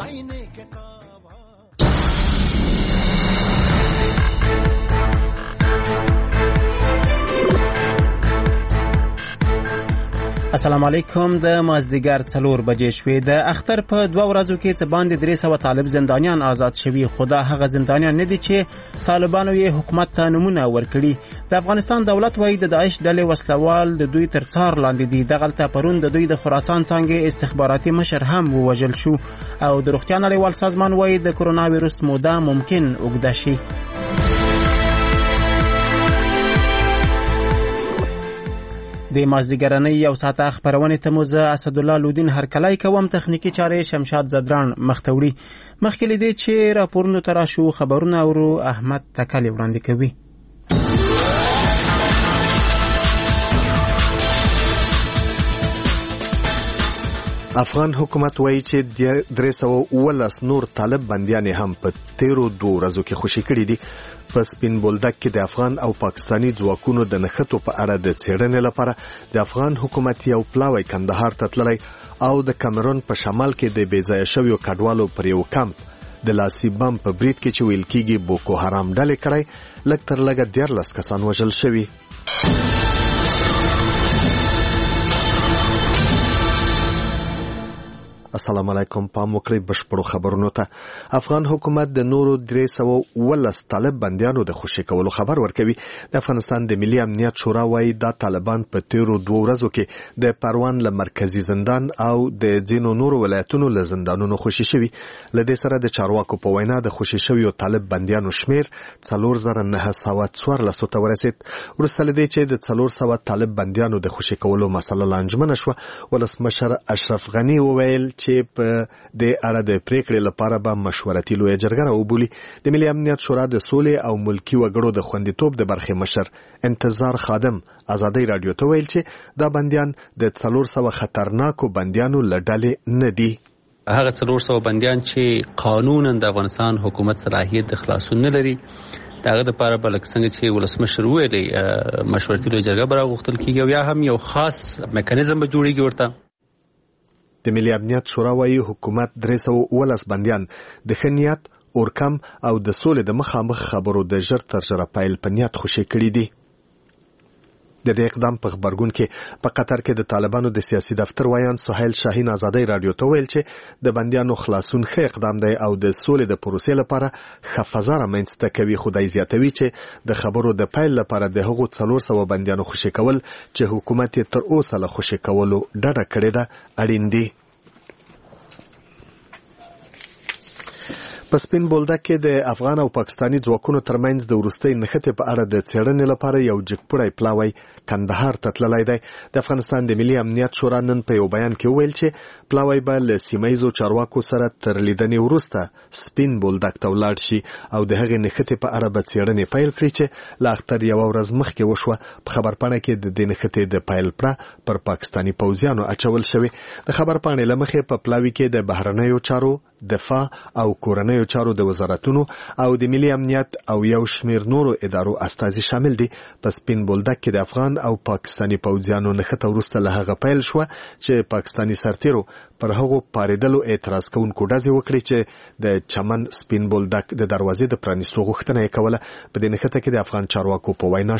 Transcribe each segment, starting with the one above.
السلام علیکم. د مازدیګر 4 بجې شوې. د اختر په 2 ورځو کې څه باندې 300 طالب زندانیان آزاد شوي، خو دا هغه زندانیان نه دي چې طالبانو یې حکومت ته نمونه ورکړي. د افغانستان دولت وايي د داعش ډلې وسلوال د دوی تر څار لاندې دي. دغلته پرون د دوی د خراسان څانګې استخباراتي مشر هم ووژل شو، او د روغتیا نړیوال سازمان وايي د کرونا ویروس موده ممکن اوږده شي. د مازدیګرنۍ یو ساعته خبرونه ته مو زه اسدالله لودین هرکلی کوم. تخنیکی چارې شمشاد زدران مختوړي. مخکې له دې چې راپورونو ته راشو خبرونه اورو احمد تکلی وړاندې کوي. افغان حکومت وایي چې 319 نور طالب بندیان هم په تیرو 2 ورځو کې خوشي کړي دي. په سپین بولدک کې د افغان او پاکستانی ځواکونو د نښتو په اړه د څېړنې لپاره د افغان حکومت یو پلاوی کندهار ته تللی، او د کامرون په شمال کې د بېځایه شویو کډوالو پر یو کمپ د لاسي بم په برید کې چې ویل کېږي بوکو حرام ډلې کړی، لږ تر لږه 14 کسان وژل شوي. السلام علیکم. پام وکړئ بشپړو خبرونو ته. افغان حکومت د نورو 319 طالب بندیانو د خوشي کولو خبر ورکوي. د افغانستان د ملي امنیت شورا وايي دا طالبان په تیرو 2 ورځو کې د پروان له مرکزی زندان او د ځینو نورو ولایتونو له زندانونو خوشي شوي. له دې سره د چارواکو په وینا د خوشي شویو طالب بندیانو شمیر 4914 ته ورسید. وروسته له دې چې د 400 طالب بندیانو د خوشي کولو مسله لانجمنه شوه، ولسمشر اشرف غنی وویل چې په د اړه د پریکړې لپاره به مشورتي لویه جرګه راوبولي. د ملي امنیت شورا د سولې او ملکی وګړو د خوندیتوب د برخې مشر انتظار خادم ازادي رادیو ته ویل چې دا بندیان د 400 خطرناکو بندیانو له ډلې نه دي. هغه 400 بندیان چې قانونا د افغانستان حکومت صلاحیت د خلاصون نه لري، داغه لپاره بلک څنګه چې ولسمشر ویلي مشورتي لویه جرګه به راغوښتل کیږي، او یا هم یو خاص میکانیزم به جوړیږي ورته. د ملي امنیت شورا وايي حکومت 319 بندیان د ښه نیت، اورکم او د سولې د مخامخ خبرو د ژر تر ژره پیل په نیت خوشي کړي دي. د دې اقدام په خبرګون کې په قطر کې د طالبانو د سیاسي دفتر وایان سهیل شاهین ازادي رادیو ته ویل چې د بندیانو خلاصون ښه اقدام دی او د سولې د پروسې لپاره ښه فضا رامنځته کوي. خدای زیاتوي چې د خبرو د پیل لپاره د هغو 400 بندیانو خوشي کول چې حکومت تر اوسه له خوشي کولو ډډه کړې ده اړین دي. په سپین بولدک کې د افغان او پاکستانی ځواکونو ترمنځ د وروستۍ نښتې په اړه د څېړنې لپاره یو جګپړی پلاوی کندهار ته تللی دی. د افغانستان د ملي امنیت شورا نن په یو بیان کې وویل چې پلاوی به له سیمهییزو چارواکو سره تر لیدنې وروسته سپین بولدک ته ولاړ شي او د هغې نښتې په اړه به څېړنې پیل کړي چې له اختر یوه ورځ مخکې وشوه. په خبرپاڼه کې د دې نښتې د پیل پړه پر پاکستانی پوځیانو اچول شوې. د خبرپاڼې له مخې په پلاوي کې د بهرنیو چارو، دفاع او کورنیو چارو د وزارتونو او د ملي امنیت او یو شمیر نورو ادارو استازي شامل دي. په سپین بولدک کې د افغان او پاکستانی پوځیانو نښته وروسته له هغه پیل شوه چې پاکستانی سرتیرو پر هغو پارېدلو اعتراض کوونکو ډزې وکړې چې د چمن سپین بولدک د دروازې د پرانیستو غوښتنه یې کوله. په دې نښته کې د افغان چارواکو په وینا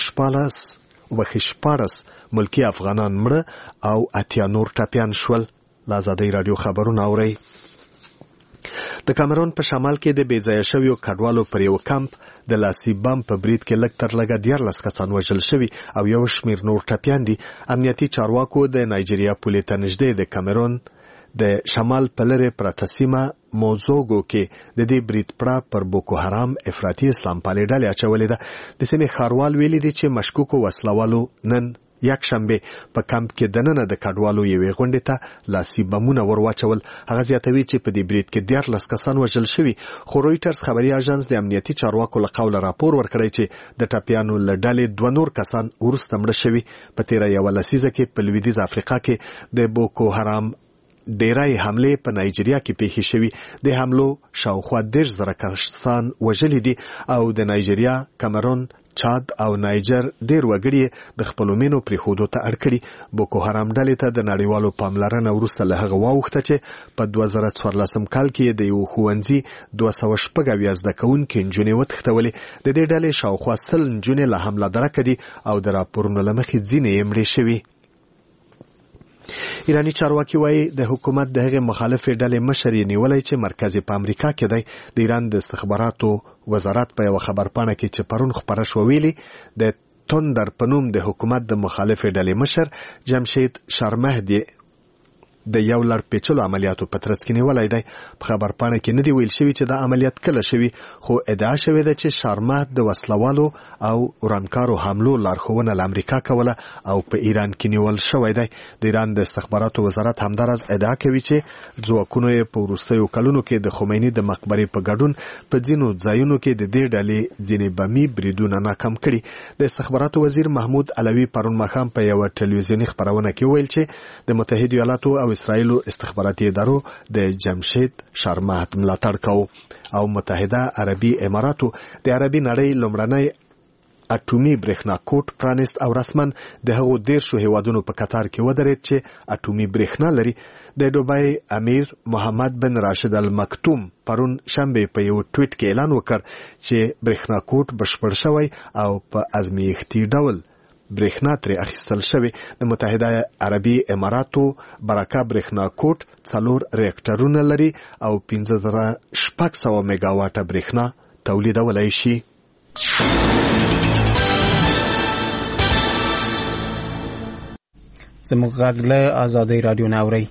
14 ملکی افغانان مړه او 80 نور ټپیان شول. له ازادي رادیو خبرونه اورئ. د کامرون په شمال کې د بېځایه شویو کډوالو پر یو کمپ د لاسي بم په برید کې لږ تر لږه 14 کسان وژل شوي او یو شمیر نور ټپیان دي. امنیتي چارواکو د نایجیریا پولې ته نږدې د کامرون د شمال په لرې پرته سیمه موزوګو کې د دې برید پړه پر بوکو حرام افراطي اسلام پالې ډلې اچولې ده. د سیمې ښاروال ویلي دي چې مشکوکو وسلوالو نن یک شنبه په کمپ کې دننه د کډوالو یوې غونډې ته لاسي بمونه ورواچول. هغه زیاتوي چې په دې برید کې 14 کسان وژل شوي، خو رویټرز خبري اژانس د امنیتي چارواکو له قوله راپور ورکړی چې د ټپیانو له ډلې 2 نور کسان وروسته مړه شوي. په تیره یوه لسیزه کې په لویدیځ افریقا کې د بوکو حرام ډیرای حمله په نایجیریا کې پیښې شوي. د حملو شاوخوا 10,000 کسان وژلي دي او د نایجیریا، کامرون، چاد او نایجر ډیر وګړي د خپل مینو پرې خودو ته اړ کړي بوکو حرام ډلې ته د نړیوالو پاملرنه وروسته له هغه واوښته چې په 2014 کال کې د یو ښوونځي 280 زده کوونکي نجونې وتښتولې. د دې ډلې شاوخوا 100 نجونې له حمله درکه دي او د راپورونو له مخې ځینې یې مړې شوي. ایرانی چارواکي وایي د حکومت د هغې مخالفې ډلې مشر یې نیولی چې مرکز په امریکا کې دی. د ایران د استخباراتو وزارت په یوه خبرپاڼه کې چې پرون خپره شوه ویلي د توندر په نوم د حکومت د مخالفې ډلې مشر جمشید شارمهدي د یو لړ پیچلو عملیاتو په ترڅ کې نیولی دی. په خبرپاڼه کې نه دی ویل شوي چې دا عملیات کله شوي، خو ادعا شوې ده چې شارمهد د وسلوالو او ورانکارو حملو لارښوونه له امریکا کوله او په ایران کې نیول شوی دی. د ایران د استخباراتو وزارت همداراز ادعا کوي چې ځواکونو یې په وروستیو کلونو کې د خمیني د مقبرې په ګډون په ځینو ځایونو کې د دې ډلې ځینې بمي بریدونه ناکام کړي. د استخباراتو وزیر محمود علوي پرون ماښام په یوه ټلویزیوني خپرونه کې وویل چې د متحده ایالاتو او اسرائیلو استخباراتي ادارو د جمشید شارمهد ملاتړ کوي او متحده عربي اماراتو د عربي نړۍ لومړنی اټومي برېښنا کوټ پرانست او رسما د هغو 10 هیوادونو په قطار کې ودرېد چې اټومي برېښنا لري. د دوبای امیر محمد بن راشد المکتوم پرون شنبه په یو ټویټ کې اعلان وکړ چې برېښنا کوټ بشپړ شوی او په ازمیښتي ډول برېښنا ترې اخیستل شوی. د متحده عربي اماراتو برکه برېښنا کوټ 4 ریاکټرونه لري او 15600 میگاواټه برېښنا تولیدولای شي. زموږ غږ له آزادۍ رادیو نه اورئ.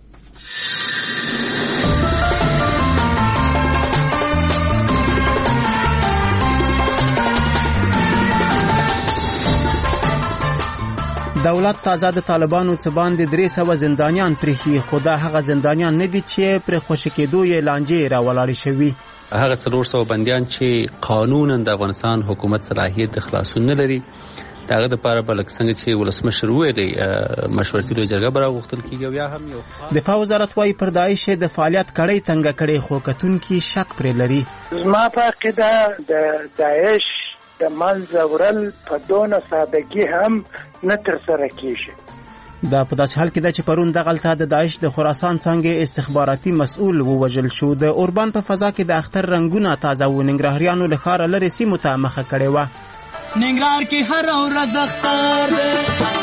دولت تازه د طالبانو څخه باندې 300 زندانیان پرېښي، خو دا هغه زندانیان نه دي چې پر خوشی کېدو یې لانجې راولاړې شوي. هغه 400 بندیان چې قانونا د افغانستان حکومت صلاحیت د خلاصون نه لري، داغه د لپاره بلک څنګه چې ولسمشر ویلي مشورتي لوی جرګه براغوښتل کیږي. یا هم یو دفاع وزارت وايي پر داعش د فعالیت کړي تنګ کړي، خو کتونکي شک پرې لري. ما په عقیده د داعش د منځ وړل په دونه سادهګي هم نه ترسره کیږي. دا په داسې حال کې ده چې پرون دغلته د داعش د خراسان څانګې استخباراتي مسؤل ووژل شو. د اوربان په فضا کې د اختر رنگونه تازه و. ننګرهاریانو له ښاره لرې سیمو ته مخه کړې وه. ننګرهار کې هر ورځ اختر دی،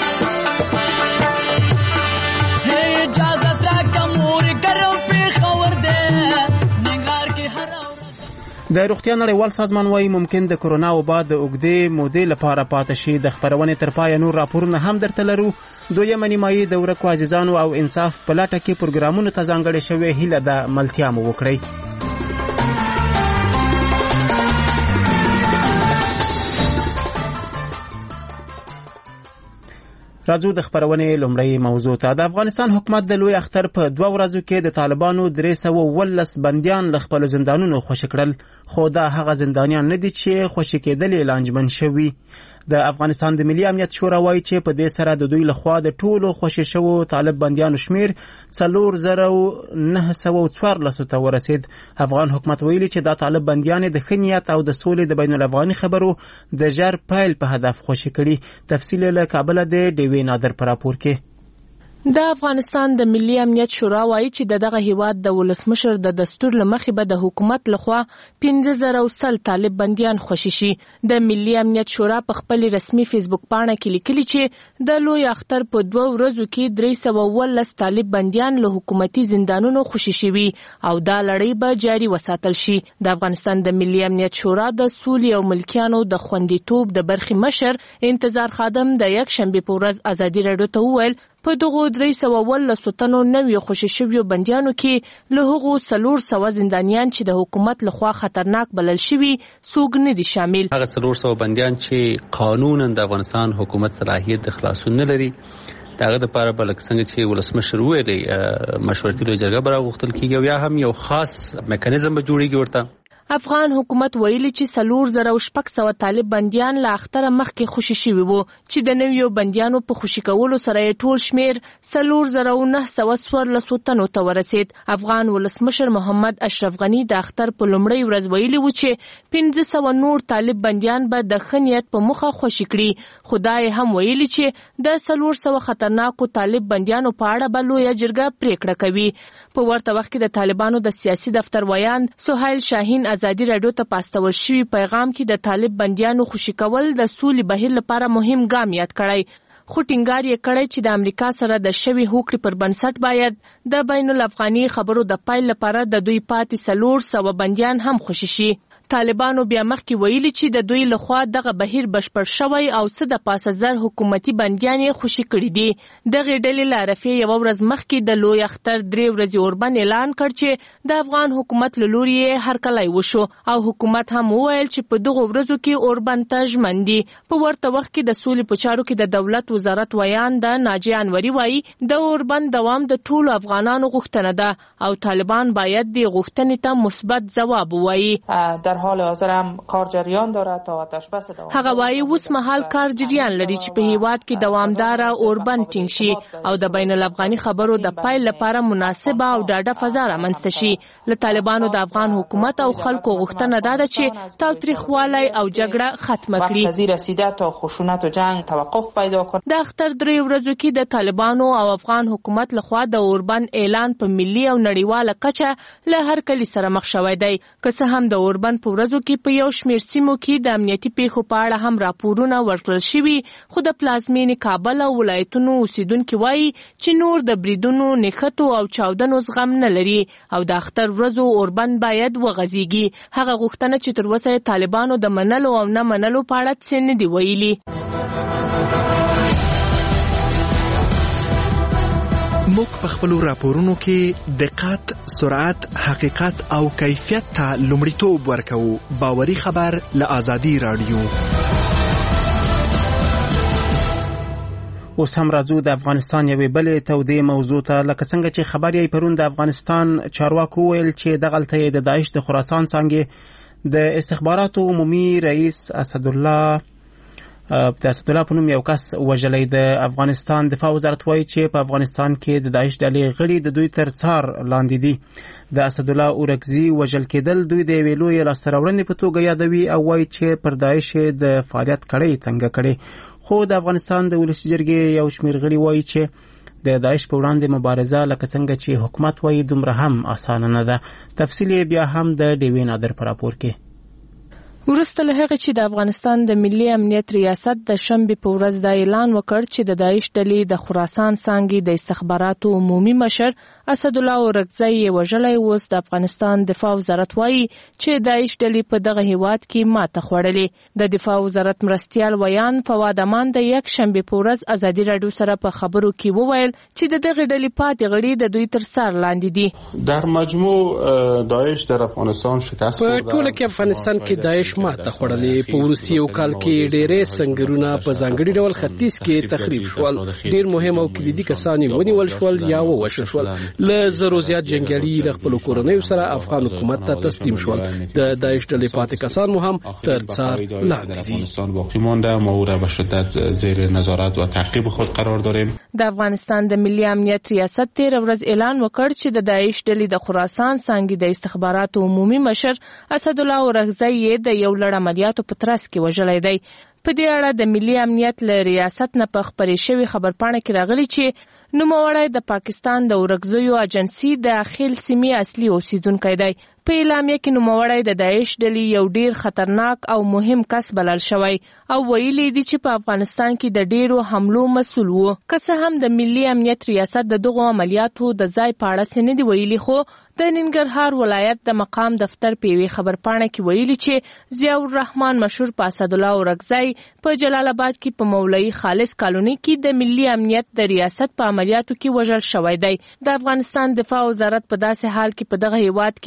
اجازه راکړه مور ګرم پېښور دی. ننګرهار کې هر د روغتیا نړیوال سازمان وايي ممکن د کرونا وبا د اوږدې مودې لپاره پاتې شي. د خپرونې تر پایه نور راپورونه هم درته لرو. دویمه نیمایي د ورکو عزیزانو او انصاف په لټه کې پروګرامونو ته ځانګړې شوې هیله ده ملتیا مو وکړئ. راځو د خبرونې لومړی موضوع ته. د افغانستان حکومت د لوی اختر په 2 ورځو کې د طالبانو 319 بندیان له خپل زندانونو خوشي کړل، خو دا هغه زندانیان نه دي چې خوشي کېدل لانجمن شوي. د افغانستان د ملي امنیت شورا وایي چې په دې سره د دوی لخوا د ټولو خوشي شوو طالب بندیانو شمیر 4914 ته ورسید. افغان حکومت ویلي چې دا طالب بندیان د ښه نیت او د سولې د بین الافغاني خبرو د ژر پیل په هدف خوشي کړي. تفصیل له کابل د ډیوی نادر پر راپور کې. د افغانستان د ملي امنیت شورا وایي چې دغه هیواد د ولسمشر د دستور لمخې به د حکومت لخوا 15000 طالب بندیان خوشي شي. د ملي امنیت شورا په خپل رسمي فیسبوک پاڼه کې لیکلي چې د لوی اختر په 2 ورځو کې 319 طالب بندیان له حکومتي زندانونو خوشي شوي او دا لړۍ به جاري وساتل شي. د افغانستان د ملي امنیت شورا د سولې او ملکیانو د خوندیتوب د برخې مشر انتظار خادم د یک شنبه په ورځ ازادي راډیو ته وویل په دغو 319 تنو نوي خوشي شویو بندیانو کې له هغو 400 زندانیان چې د حکومت لخوا خطرناک بلل شوي څوک نه دي شامل. هغه 400 بندیان چې قانونا د افغانستان حکومت صلاحیت د خلاصون نه لري، داغه د لپاره بلک څنګه چې ولسمشر ویلي مشورتي لوی جرګه براغوښتل کیږي. یا هم یو خاص میکانیزم به جوړیږي ورته. افغان حکومت ویلي چې 4000 طالب بنديان له اختره مخکې خوشي شوي وو چې د نویو بنديانو په خوشي کولو سره ټول شمیر 4914 تنو ته ورسید. افغان ولسمشر محمد اشرف غنی د اختر په لومړۍ ورځ ویلي و چې 1500 نور طالب بنديان به د خنیت په مخه خوشي کړي. خدای هم ویلي چې د 400 خطرناکو طالب بنديانو په اړه به لویه جرګه پریکړه کوي. په ورته وخت کې د طالبانو د سیاسي دفتر ویان سهیل شاهین ازادي رادیو ته پاستول شوی پیغام کې د طالب بنديانو خوشي کول د سولې بهیر لپاره مهم ګام یاد کړی. خو ټینګار یې کړی چې د امریکا سره د شوی هوکړې پر بنسټ باید د بین الافغاني خبرو د پایل لپاره د دوی پاتې 400 بنديان هم خوشي شي. طالبانو بیا مخکې ویلي چې د دوی لخوا دغه بهیر بشپړ شوی او څه د 5000 حکومتي بنديان خوشي کړي دي. دغه ډلې لارفي یو ورځ مخکې د لوی اختر 3 ورځې اوربند اعلان کړ چې د افغان حکومت له لوري هرکلی وشو او حکومت هم وویل چې په دغه ورځو کې اوربند ته ژمن دي. په ورته وخت کې د سولې په چارو کې د دولت وزارت ویان د ناجی انوري وایي د اوربند دوام د ټولو افغانانو غوښتنه ده او طالبان باید د غوښتنې ته مثبت ځواب ووایي. حال حاضر هم کار جریان داره تا آتش بس دوام. هغه وایي اوس مهال کار جریان لري چې په هیواد کې دوامدار اوربند ټینګ شي او د بین الافغاني خبرو د پایل لپاره مناسبه او ډاډه فضا رامنځته شي. له طالبانو د افغان حکومت او خلکو غوښتنه ده چې تاوتریخوالی او جګړه ختمه کړي. وقت رسیده تا خشونت و جنگ توقف پیدا کړي. د اختر 3 ورځو کې د طالبانو او افغان حکومت لخوا د اوربند اعلان په ملي او نړیواله کچه له هر کلی سره مخ شوی دی. که څه هم د اوربند په ورځو کې په یو شمېر سیمو کې د امنیتي پیښو په اړه هم راپورونه ورکړل شوي، خو د پلازمینې کابل او ولایتونو اوسیدونکي وایي چې نور د بریدونو، نښتو او چاودنو زغم نه لري او د اختر ورځو اوربند باید وغځیږي. هغه غوښتنه چې تر اوسه طالبانو د منلو او نه منلو په اړه څه نه دي ویلي. موږ په خپلو راپورونو کې دقت، سرعت، حقیقت او کیفیت ته لومړیتوب ورکوو. باوري خبر له آزادي رادیو. اوس هم راځو د افغانستان یوې بلې تودې موضوع ته. لکه څنګه چې خبر یې پرون د افغانستان چارواکو ویل چې دغلته یې د داعش د خراسان څانګې د استخباراتو عمومي رئیس اسدالله په نوم یو کس وژلی. د افغانستان دفاع وزارت وایي چې په افغانستان کې د داعش ډلې غړي د دوی تر څار لاندې دي. د اسدالله اورکزي وژل کېدل دوی د یوې لویې لاسته راوړنې په توګه یادوي او وایي چې پر داعش د فعالیت کړۍ تنګه کړې. خو د افغانستان د ولسي جرګې یو شمېر غړي وایي چې د داعش په وړاندې مبارزه لکه څنګه چې حکومت وایي دومره هم اسانه نه ده. تفصیل بیا هم د ډیوې نادر په راپور کې. وروسته له هغه چې د افغانستان د ملي امنیت ریاست د شنبې په ورځ دا اعلان وکړ چې د داعش ډلې د خراسان څانګې د استخباراتو عمومي مشر اسدالله اورکزی یې وژلی. اوس د افغانستان دفاع وزارت وایي چې داعش ډلې په دغه هیواد کې ماته خوړلې. د دفاع وزارت مرستیال ویان فواد امان د یک شنبې په ورځ ازادي راډیو سره په خبرو کې وویل چې د دغه ډلې پاتې غړي د دوی تر څار لاندې دي. در مجموع داعش در افغانستان شکست خورده. په ټوله کې افغانستان کې داعش ماته خوړلې. په وروستي یو کال کې ډېرې سنگرونه په ځانګړي ډول ختیځ کې تخریب شول. ډېر مهم او کلیدي کسان ونیول شول یا ووژل شول. له زرو زیات جنګیالي د خپلو کورنیو سره افغان حکومت ته تسلیم شول. د داعش ډلې پاتې کسان مو هم تر څار لاندې دي. افغانستان باقی مانده، ما او را به شدت زیر نظارت و تعقیب خود قرار داریم. د افغانستان د ملي امنیت ریاست 13 ورځ اعلان وکړ چې د داعش ډلې د خراسان څانګې د استخباراتو عمومي مشر اسدالله اورکزی یې د یو لړ عملیاتو په ترڅ کې وژلی دی. په دې اړه د ملي امنیت له ریاست نه په خپرې شوې خبرپاڼه کې راغلي چې نوموړی د پاکستان د اورکزیو اجنسي د خیل سیمې اصلي اوسیدونکی دی. په اعلامیه کې نوموړی د داعش ډلې یو ډیر خطرناک او مهم کس بلل شوی او ویلي دي چې په افغانستان کې د ډیرو حملو مسؤل وو. که څه هم د ملي امنیت ریاست د دغو عملیاتو د ځای په اړه څه نه دي ویلي، خو د ننګرهار ولایت د مقام دفتر په یوې خبرپاڼه کې ویلي چې ضیاء الرحمن مشهور په اسدالله اورکزی په جلال آباد کې په مولوي خالص کالوني کې د ملي امنیت د ریاست په عملیاتو کې وژل شوی دی. د افغانستان دفاع وزارت په داسې حال کې په دغه هیواد کې د داعش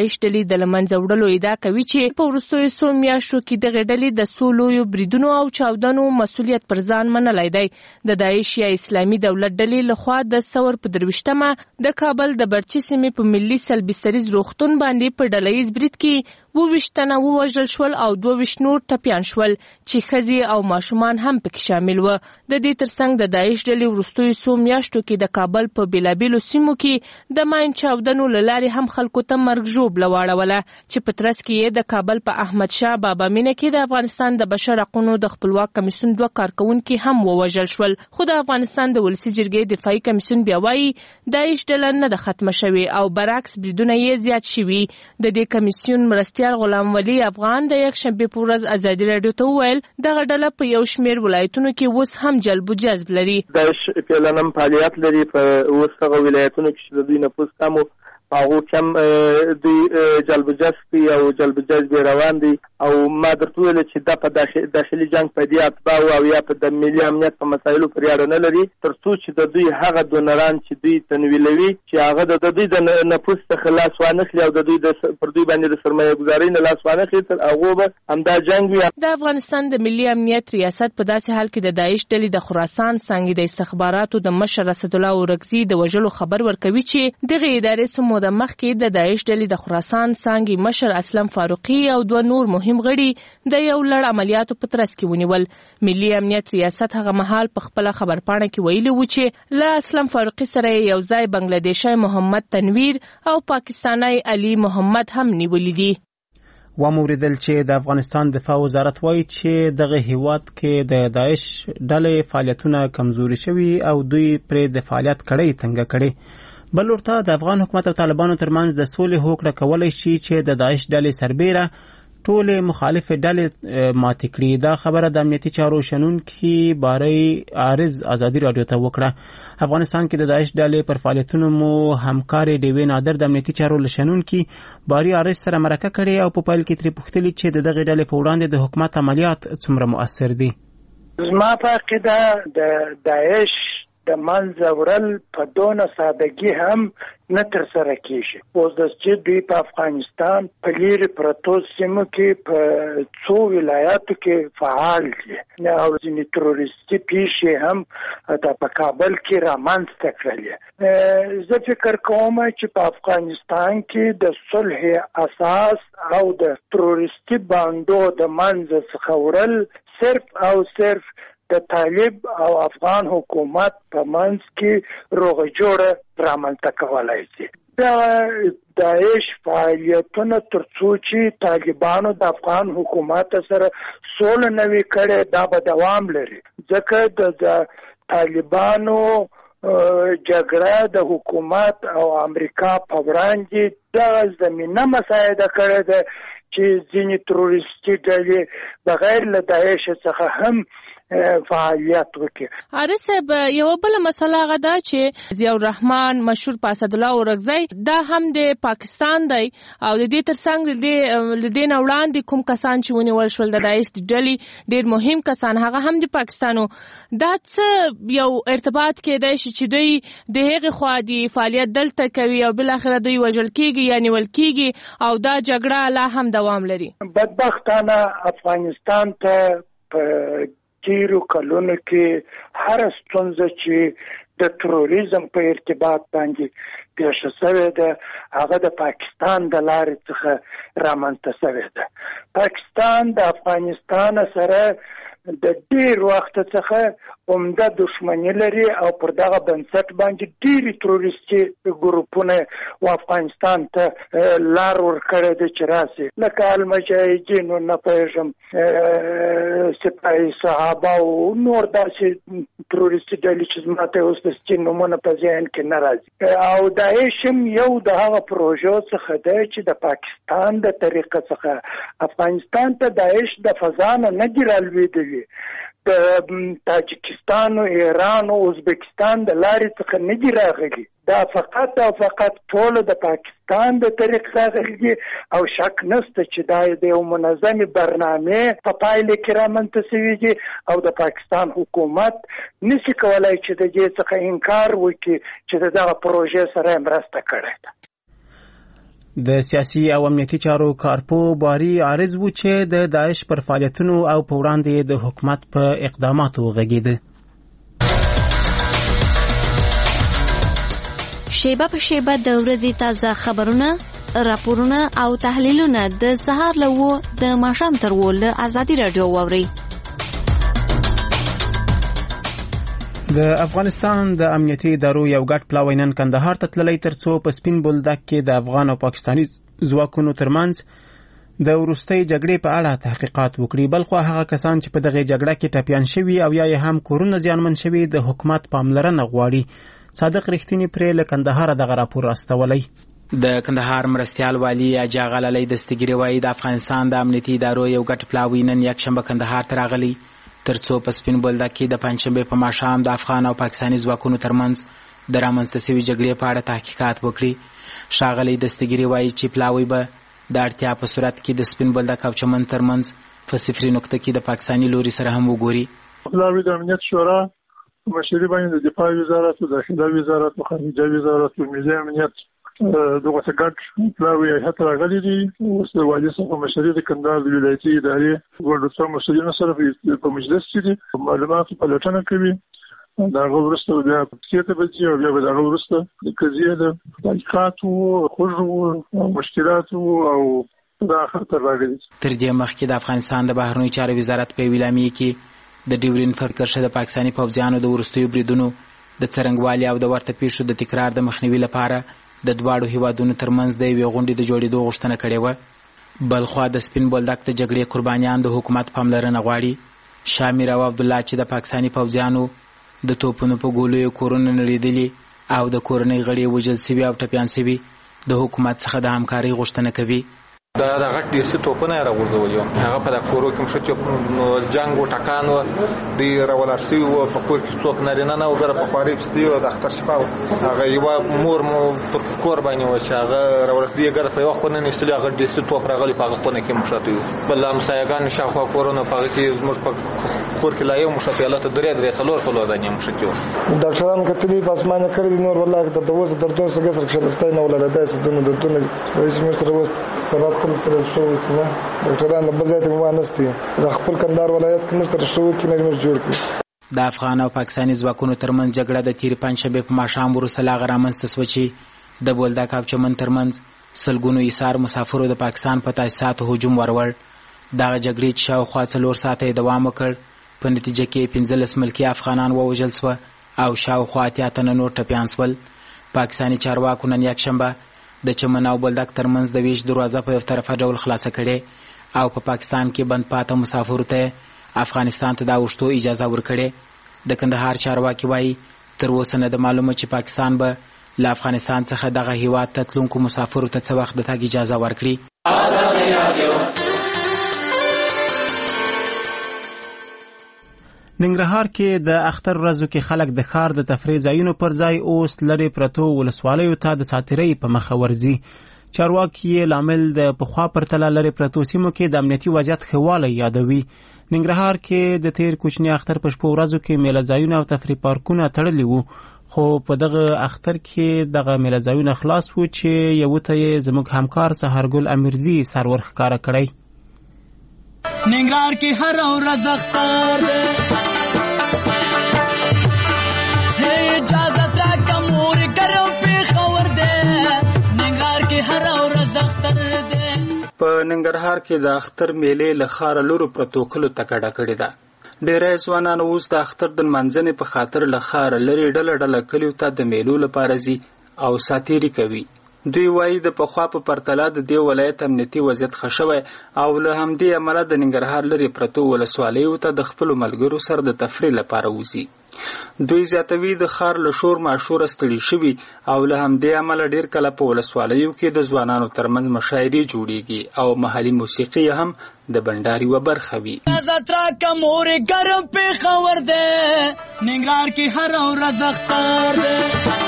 داعش ډلې د لمنځه وړلو ادعا کوي چې په وروستیو څو میاشتو کې دغه ډلې د څو لویو بریدونو او چاودنو مسؤلیت پر ځان منلی دی. د داعش یا اسلامي دولت ډلې لخوا د ثور په 23مه د کابل د برچي سیمې په ملي سلبي سریز روغتون باندې په ډلهییز برید کې 22 تنه ووژل شول او 22 نور ټپیان شول چې ښځې او ماشومان هم پکې شامل و. د دې ترڅنګ د داعش ډلې وروستیو څو میاشتو کې د کابل په بیلابیلو سیمو کې د ماین چاودنو له لارې هم خلکو ته مرګ ژوبله واړوله چې په ترڅ کې یې د کابل په احمد شاه بابا مینه کې د افغانستان د بشر حقوقو د خپلواک کمیسیون 2 کارکونکي هم ووژل شول. خو د افغانستان د ولسي جرګې دفاعي کمیسیون بیا وایي داعش ډله نه ده ختمه شوې او برعکس بریدونه یې زیات شوي. د دې کمیسیون مرستیال غلام ولی افغان د یکشنبې په ورځ ازادي راډیو ته وویل دغه ډله په یو شمېر ولایتونو کې اوس هم جلب و جذب لري. داعش فعلاً فعالیت لري په اوس هغه ولایتونو کې چې د دوی نفوس کم هغو کم دوی جلب و جذب او جلب و جذب روان دي او ما درته ویل چې دا په داخلي جنګ په دې اتباعو او یا په د ملي امنیت په مسایلو پورې اړه نه لري تر څو چې د دوی هغه دونران چې دوی تنویلوي چې هغه د دوی د نفوس څخه لاس وانخلي او د دوی پر دوی باندې د سرمایه ګزارۍ نه لاس وانخلي تر هغو به همدا جنګ وي. د افغانستان د ملي امنیت ریاست په داسې حال کې د داعش ډلې د خراسان څانګې د استخباراتو د مشر اسدالله اورکزي د وژلو خبر ورکوي چې دغه ادارې څو موده مخکې د داعش ډلې د خراسان څانګې مشر اسلم فاروقي او 2 نور مهم غړي د یو لړ عملیاتو په ترڅ کې ونیول. ملي امنیت ریاست هغه مهال په خپل خبرپاڼه کې ویلي و چې له اسلم فاروقي سره یو ځای بنگلادیشي محمد تنویر او پاکستانی علي محمد هم نیولي دي. وموریدل چې د افغانستان دفاع وزارت وایي چې دغه هیواد کې د داعش ډلې فعالیتونه کمزوري شوي او دوی پرې د فعالیت کړۍ تنګه کړي. بل ورته د افغان حکومت او طالبانو ترمنځ د سولې هوکړه کولی شي چې د داعش ډلې سربیره ټولې مخالفې ډلې ماتې کړي. دا خبره د امنیتي چارو شنونکي باری عارض ازادي راډیو ته وکړه. افغانستان کې د داعش ډلې پر فعالیتونو مو همکارې ډیوې نادر د امنیتي چارو شنونکي باری عارض سره مرکه کړې او په پیل کې ترې پوښتلي چې د دغې ډلې په وړاندې د حکومت عملیات څومره مؤثر دي. زما په عقیده د داعش د منځه وړل په دونه سادګي هم نه ترسره کیږي. اوس د چې دوی په افغانستان په لیرې پرتو سیمو کې په څو ولایاتو کې فعال دي او ځینې تروریستي پیښې هم په کابل کې رامنځته کړلې. زه فکر کوم چې په افغانستان کې د صلح اساس او د تروریستي بانډو د منځه څخه وړل صرف او صرف د طالب او افغان حکومت په منځ کې روغه جوړه رامنځته کولای شي. دا داعش فعالیتونه تر څو چې طالبانو د افغان حکومت سره سوله نه وي کړې دا به دوام لري ځکه د طالبانو جګړه د حکومت او امریکا په وړاندې د زمینه مساعده کړې ده چې ځینې تروریستي ډلې بغیر له داعش څخه هم فعالیت وکړي. عارض صاحب یو بل مسله هغه ده چې ضیاء الرحمن مشهور اسدالله اورکزی دا هم د پاکستان دی او د دې ترڅنګ د دې نه وړاندې کوم کسان چې ونیول شول د داعش ډلې ډېر مهم کسان هغه هم د پاکستانو. دا څه یو ارتباط کېدای شي چې دوی د هغې خوا د فعالیت دلته کوي او بالاخره دوی وژل کېږي یا نیول کېږي او دا جګړه لا هم دوام لري. بدبختانه افغانستان ته په تیرو کلونو کې هر ستونزه چې د تروریزم په ارتباط باندې پیښه شوې ده هغه د پاکستان د لارې څخه رامنځته شوې ده. پاکستان د افغانستان سره د ډیر وخت څخه عمده دښمني لري او پر دغه بنسټ باندې ډېری تروریستي ګروپونه و افغانستان ته لار ورکړې ده چې راسي لکه المجاهدین او نه پېژم سپاهي صحابه او نور داسې تروریستي ډلې چې زماته اوس د ستین نومونه په ذهن کې نه راځي او داعش هم یو د هغه پروژو څخه ده چې د پاکستان د طریقه څخه افغانستان ته داعش د فضا نه دی رالوېدلی د تاجکستان او ایران او ازبکستان د لارې څخه نه دی راغلي دا فقط او فقط ټول د پاکستان د طریق راغلي او شک نشته چې دا د یو منظم برنامه په پایله کې رامنځته شوی دی او د پاکستان حکومت نشي کولای چې د دې څخه انکار وکړي چې دغه پروژې سره مرسته کړې ده. د سیاسي او امنیتي چارو کارپو باری عارض و چې د داعش پر فعالیتونو او په وړاندې د حکومت په اقداماتو غږېده. شیبه په شیبه د ورځې تازه خبرونه، راپورونه او تحلیلونه د سهار له 9 د ماښام تر 10 له ازادي رادیو واورئ. د افغانستان د امنیتي ادارو یو ګډ پلاوی نن کندهار ته تللی ترڅو په سپین بولدک کې د افغان او پاکستاني ځواکونو ترمنځ د وروستۍ جګړې په اړه تحقیقات وکړي. بلخو هغه کسان چې په دغه جګړه کې ټپیان شوي او یا هم کورونه زیانمن شوي د حکومت پاملرنه غواړي. صادق رښتینی پرې له کندهار دغه راپور راستولی. د کندهار مرستیال والی اجاغ علي دستګيري وایي د افغانستان د امنیتي ادارو یو ګډ پلاوی نن یکشنبه کندهار ته راغلی ترڅو په سپین بولدک کې د پنځشنبه په ماښام د افغان او پاکستاني ځواکونو ترمنځ د رامنځته شوې جګړې په اړه تحقیقات وکړي. ښاغلي دستګيري وایي چې پلاوی به د اړتیا په صورت کې د سپین بولدک او چمن ترمنځ په صفري نقطه کې د پاکستاني لوري سره هم وګوري. پلاوی د امنیت شورا مشري باندې د دفاع وزارت او داخلي وزارت او خارجه وزارت او ملي امنیت دغه څنګه پلاوی هته راغلي دي. اوس د والي صاحب مشري د کندهار د ولایتي ادارې ورته مسؤلینو سره په مجلس کې معلومات په لټنه کوي. دا غوړسته بیا کېته بچي او بیا دا غوړسته د قضیه د تحقیقات او خوځو مشکلات او دا خطر راغلي. تر دې مخکې د افغانستان د بهرنیو چارو وزارت په ویلامي کې د ډیورین فرکرشه د پاکستاني پوځیانو د ورستیو بریدونو د څرنګوالي او د ورته پیښو د تکرار د مخنیوي لپاره د دواړو هیوادونو ترمنځ د یوې غونډې د جوړېدو غوښتنه کړې وه. بلخوا د سپین بولدک د جګړې قربانیان د حکومت پاملرنه غواړي. شامیر او عبدالله چې د پاکستاني پوځیانو د توپونو په ګولیو کورونه نړېدلي او د کورنۍ غړي وژل سوي او ټپیان سوي د حکومت څخه د همکارۍ غوښتنه کوي. دا غټ ډیسي توپونه راغورځول یو هغه په کورو کې مشت جنگ او ټکان و دی راولارسي او په کور کې څوک نارینه نه او در په خاري چې دی د اختر شپه هغه یو مور مو په کور باندې و چې هغه راولارسي ګر په یو خونه نشته هغه ډیسي توپ راغلی په هغه خونه کې مشت بل هم سایګان شاخوا کورونه په کې زموږ په کور کې لایو مشت یاله ته درې څلور په لودانې مشت یو ډاکټران کتلی په اسمانه کړی نور والله د دوز درته څنګه سره شلستای نه ولر داسې دونه دونه وایي مې سره وست سبب خپل سره شو وسنه ډاکټران په ځای ته وانهستي د خپل کندهار ولایت کې سره شو کې نه جوړ کړي. د افغان او پاکستاني ځواکونو ترمنځ جګړه د تیر پنځشنبه په ماښام وروسته لا غرامنځته شوه چې د بولدک او چمن ترمنځ سلګونو ایثار مسافرو د پاکستان په تاسیساتو هجوم ورور. دغه جګړې چې شاوخوا 4 ساعته دوام وکړ په نتیجه کې 15 ملکي افغانان ووژل شوه او شاوخوا 8 تنه نور ټپیان شول. پاکستاني چارواکو نن یکشنبه د چمن او بولدک ترمنځ د ویش دروازه په یو طرفه ډول خلاصه کړې او په پاکستان کې بند پاته مسافرو ته افغانستان ته د اوښتو اجازه ورکړې. د کندهار چارواکي وایي تر اوسه نه د معلومه چې پاکستان به له افغانستان څخه دغه هیواد ته تلونکو مسافرو ته څه وخت د تګ اجازه ورکړي. ننګرهار کې د اختر ورځو کې خلک د ښار د تفریح ځایونو پر ځای اوس لرې پرتو ولسوالیو ته د ساتیرۍ په مخه ورځي. چارواکي لامل د پخوا پرتله لرې پرتو سیمو کې د امنیتي وضعیت ښه والی یادوي. ننګرهار کې د تیر کوچني اختر په شپو ورځو کې میله ځایونه او تفریح پارکونه تړلي وو، خو په دغه اختر کې دغه میله ځایونه خلاص وو چې یو ته یې زموږ همکار سحرګل امیرزي سرور ښکاره کړی. ننګرهار کې هر ورځ اختر دی، اجازه راکړه مور ګرم پیښور دی. ننګرهار کې هر ورځ اختر دی. په ننګرهار کې د اختر میلې له ښاره لورو پرتو کلو ته کډه کړې ده. ډېری ځوانان اوس د اختر د لمانځنې په خاطر له ښاره لرې ډله ډله کلیو ته د میلو لپاره ځي او ساتیري کوي. دوی وایي د پخوا په پرتله د دې ولایت امنیتي وضعیت ښه شوی او له همدې امله د ننګرهار لرې پرتو ولسوالیو ته د خپلو ملګرو سره د تفریح لپاره وځي. دوی زیاتوي د ښار له شور ماشوره ستړي شوي او له همدې امله ډېر کله په ولسوالیو کې د ځوانانو ترمنځ مشاعرې جوړیږي او محلي موسیقي هم د بنډاري و برخه وي. زترا کمور ګرم پیښور دی، ننګرهار کې هر ورځ اختر دی.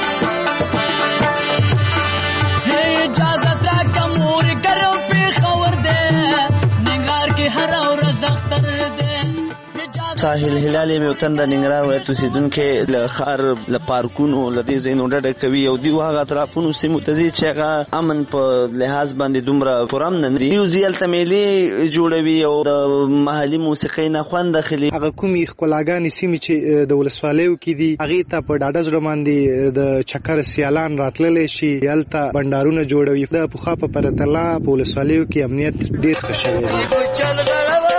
اجازه راکړه مور ګرم پیښور دی، ننګرهار کې هر ورځ اختر دی. ساحل هلال مې وطن د ننګرهار ولایت اوسیدونکو له ښار له پارکونو له دې ځایونو ډډه کوي او دوی هغه اطرافونو سیمو ته ځي چې هغه امن په لحاظ باندې دومره پرام نه دي. دوی هلته میلې جوړوي او د محلي موسیقۍ نه خوند اخلي. هغه کومې ښکلاګانې سیمې چې د ولسوالیو کې دي هغې ته په ډاډه زړه باندې د چکر سیالان راتللی شي، هلته بنډارونه جوړوي. د پخوا په پرتله په ولسوالیو کې امنیت ډېر ښه شوی دی.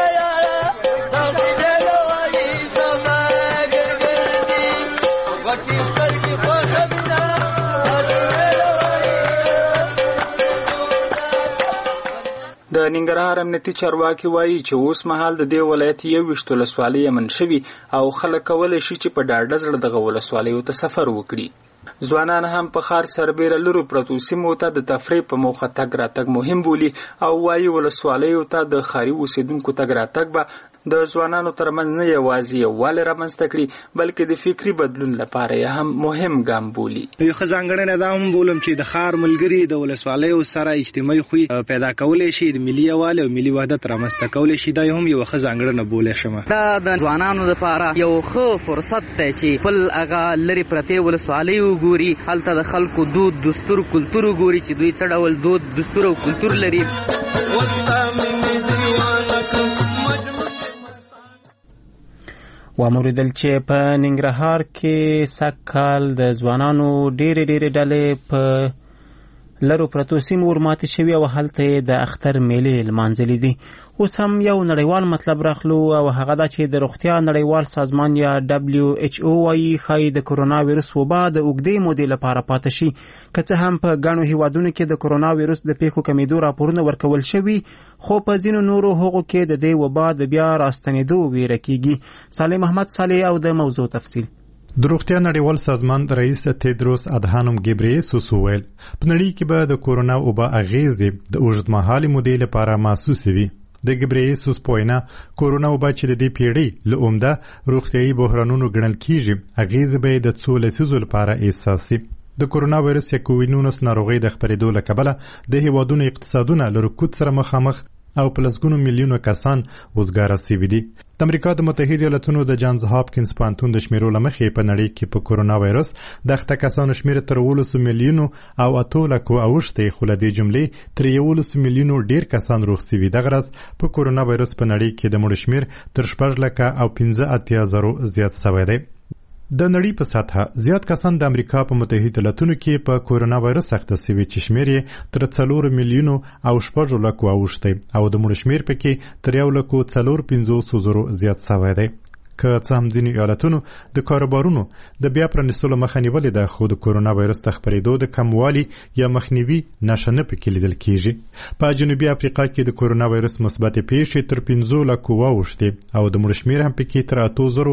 د ننګرهار امنیتي چارواکي وایي چې اوس مهال د دې ولایت 21 ولسوالۍ امن شوي او خلک کولی شي چې په ډاډه زړه دغه ولسوالیو ته سفر وکړي. ځوانان هم په ښار سربیره لرو پرتو سیمو ته د تفریح په موخه تګ راتګ مهم بولي او وایي ولسوالیو ته د ښاري اوسیدونکو تګ راتګ به د ځوانانو ترمنځ نه یوازې یووالی رامنځته کړي بلکې د فکري بدلون لپاره یې هم مهم ګام بولي. یو ښه ځانګړنه دا هم بولم چې د ښار ملګري د ولسوالیو سره اجتماعي خوی پیدا کولی شي، د ملي یووالي او ملي وحدت رامنځته کولی شي. دا هم یو ښه ځانګړنه بولی شم. دا د ځوانانو لپاره یو ښه فرصت دی چې خپل هغه لرې پرتې ولسوالۍ وګوري، هلته د خلکو دود دستور کلتور وګوري چې دوی څه ډول دود دستور او کلتور لري. واموریدل چې په ننګرهار کې سږکال د ځوانانو ډېرې ډلې په لرو پرتو سیمو ورماتې شوي او هلته د اختر میلې لمانځلې دي. اوس هم یو نړیوال مطلب راخلو او هغه دا چې د روغتیا نړیوال سازمان یا WHO وايي ښایي د کرونا ویروس وبا د اوږدې مودې لپاره پاتې شي. که څه هم په ګڼو هیوادونو کې د کرونا ویروس د پیښو کمیدو راپورونه ورکول شوي خو په ځینو نورو هغو کې د دې وبا د بیا راستنېدو ویره کیږي. صالح محمد صالح او د موضوع تفصیل. د روغتیا نړیوال سازمان رئیس تیدروس ادهانوم ګبریسوس وویل په نړۍ کې به د کورونا وبا اغیزې د اوږدمهالې مودې لپاره محسوس وي. د ګبریسوس پوینا کورونا وبا چې د دې پیړۍ له عمده روغتیايي بحرانونو ګڼل کیږي اغیزې به د څو لسیزو لپاره احساسي. د کورونا وایرس یا کووید-19 ناروغۍ د خپرېدو له کبله د هیوادونو اقتصادونه له رکود سره مخامخ او په لسګونو میلیونو کسان وزګاره سوي دي. د امریکا د متحده ایالاتونو د جانز هاپکینز پوهنتون د شمیرو له مخې په نړۍ کې په کورونا وایرس د اخته کسانو شمېر تر 18 میلیونو او 8 لکو اوښتی، خو له دې جملې تر 11 میلیونو ډېر کسان روغ سوي. دغه ورځ په کورونا وایرس په نړۍ کې د مړو شمېر تر 6 لکه او 15,000 زیات سوی دی. د نړۍ په سطحه زیات کسان د امریکا په متحده ایالاتونو کې په کورونا وایرس اخته سوي چې شمېر یې تر 4 میلیونو او 6 لکو اوښتی او د مړو شمېر پکې تر 1,450,000 زیات سوی دی. که څه هم ځینې ایالتونو د کاروبارونو د بیا پرانیستلو مخه نیولې ده، خو د کورونا وایرس د خپرېدو د کموالي یا مخنیوي نښه نه پکې لیدل کیږي. په جنوبي افریقا کې د کورونا وایرس مثبتې پیښې تر 15 لکو واوښتې او د مړو شمېر هم پکې تر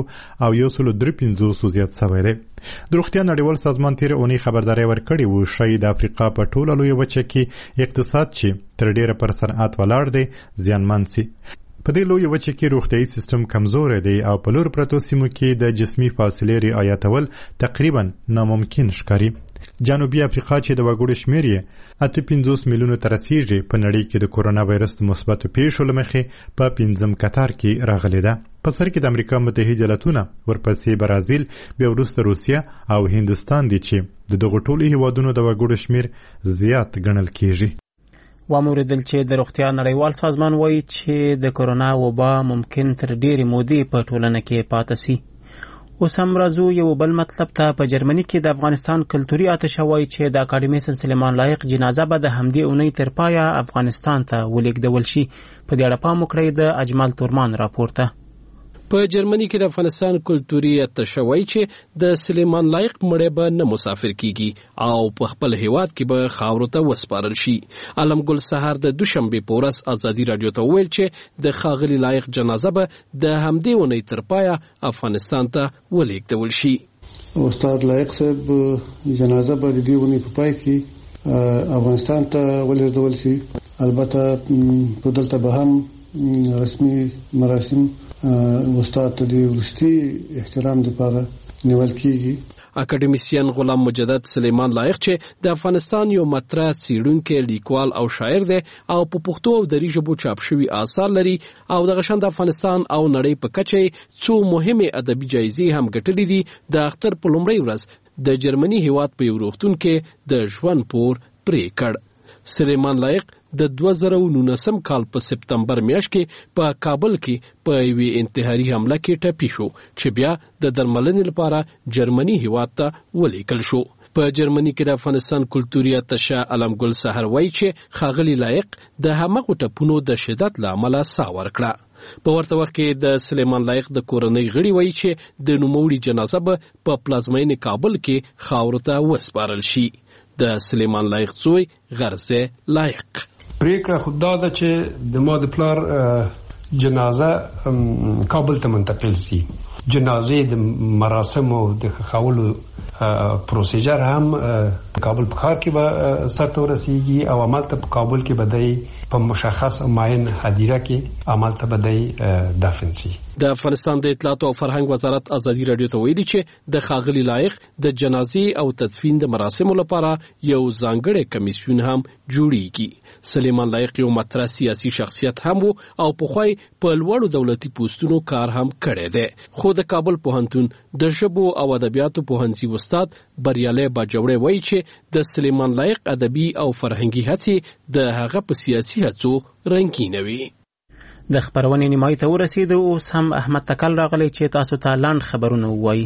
8,153 زیات سوی دی. د روغتیا نړیوال سازمان تېره اونۍ خبرداری ورکړې وه ښایي د افریقا په ټوله لویه وچه کې اقتصاد چې تر ډېره پر صنعت ولاړ دی زیانمن سي. په دې لویه وچه کې روغتیايي سیستم کمزوری دی او په لور پرتو سیمو کې د جسمي فاصلې رعایتول تقریبا ناممکن ښکاري. جنوبي افریقا چې د وګړو شمېر یې 58 میلیونو ته رسیږي په نړۍ کې د کورونا وایرس د مثبتو پیښو له مخې په 5م کتار کې راغلی ده. په سر کې د امریکا متحده ایالاتونه، ورپسې برازیل، بیا وروسته روسیه او هندوستان دي چې د دغو ټولو هیوادونو د وګړو شمېر زیات ګڼل کیږي. واموریدل چې د روغتیا نړیوال سازمان وایي چې د کورونا وبا ممکن تر ډېرې مودې په ټولنه کې پاتې سي. اوس هم راځو یو بل مطلب ته. په جرمني کې د افغانستان کلتوري آتشه وایي چې د اکاډمیسن سلیمان لایق جنازه به د همدې اونۍ تر پایه افغانستان ته ولېږدول شي. په دې اړه پام وکړئ د اجمل تورمان راپورته. په جرمني کې د افغانستان کلتوري آتشه وایي چې د سلیمان لایق مړی به نه مسافر کیږي او په خپل هیواد کې به خاورو ته وسپارل شي. علمګل سحر د دوشنبه په ورځ ازادي رادیو ته ویل چې د ښاغلي لایق جنازه به د همدې اونۍ تر پایه افغانستان ته ولېږدول شي. استاد لایق صاحب جنازه به د دې اونۍ په پای کې افغانستان ته ولېږدول شي. البته په دلته به هم رسمي مراسم استاد ته د وروستي احترام لپاره نیول کیږي. اکیډمیسین غلام مجدد سلیمان لایق چې د افغانستان یو مطرح څیړونکی لیکوال او شاعر دی او په پښتو او دری ژبو چاپ شوي آثار لري او د غشن د افغانستان او نړۍ په کچه څو مهمه ادبي جایزې هم ګټلې دي. د اختر په لومړۍ ورځ د جرمني هیواد په یو روغتون کې د ژوند پور پرې کړ. سلیمان لایق د 2019 کال په سپتمبر میاشت کې په کابل کې په یوې انتحاري حمله کې ټپي شو چې بیا د درملنې لپاره جرمني هیواد ته ولیږل شو. په جرمني کې د افغانستان کلتوري اتشه علمګل سحر وایي چې ښاغلي لایق د همغو ټپونو د شدت له امله ساه ورکړه. په ورته وخت کې د سلیمان لایق د کورنۍ غړي وایي چې د نوموړي جنازه به په پلازمینې کابل کې خاورو ته وسپارل شي. د سلیمان لایق زوی غرزه لایق پریکړه خدا ده چې د ما د پلار جنازه کابل ته منتقل سي. جنازه د مراسم او د خولو پروسیجر هم کابل په ښار کې به سرته ورسیږي او عملته په کابل کې به دی په مشخص معین هدیره کې عملته به دی دفن سي. د افغانستان د اطلاعات او فرهنګ وزارت ازادي رادیو ته ویلي چې د ښاغلي لایق د جنازې او تدفین د مراسمو لپاره یو ځانګړی کمیسیون هم جوړیږي. سلیمان لایق یو مطرح سیاسي شخصیت هم وو او پخوای په لوړو دولتي پوسټونو کار هم کړی دی. خو د کابل پوهنتون د ژبو او ادبیاتو پوهنځي استاد بریالي باجوړی وایي چې د سلیمان لایق ادبي او فرهنګي هڅې د هغه په سیاسي هڅو رنګینوي. د خبرونې نیمای ته ورسېد. اوس هم احمد تکل راغلی چې تاسو ته لاند خبرونه ووایي.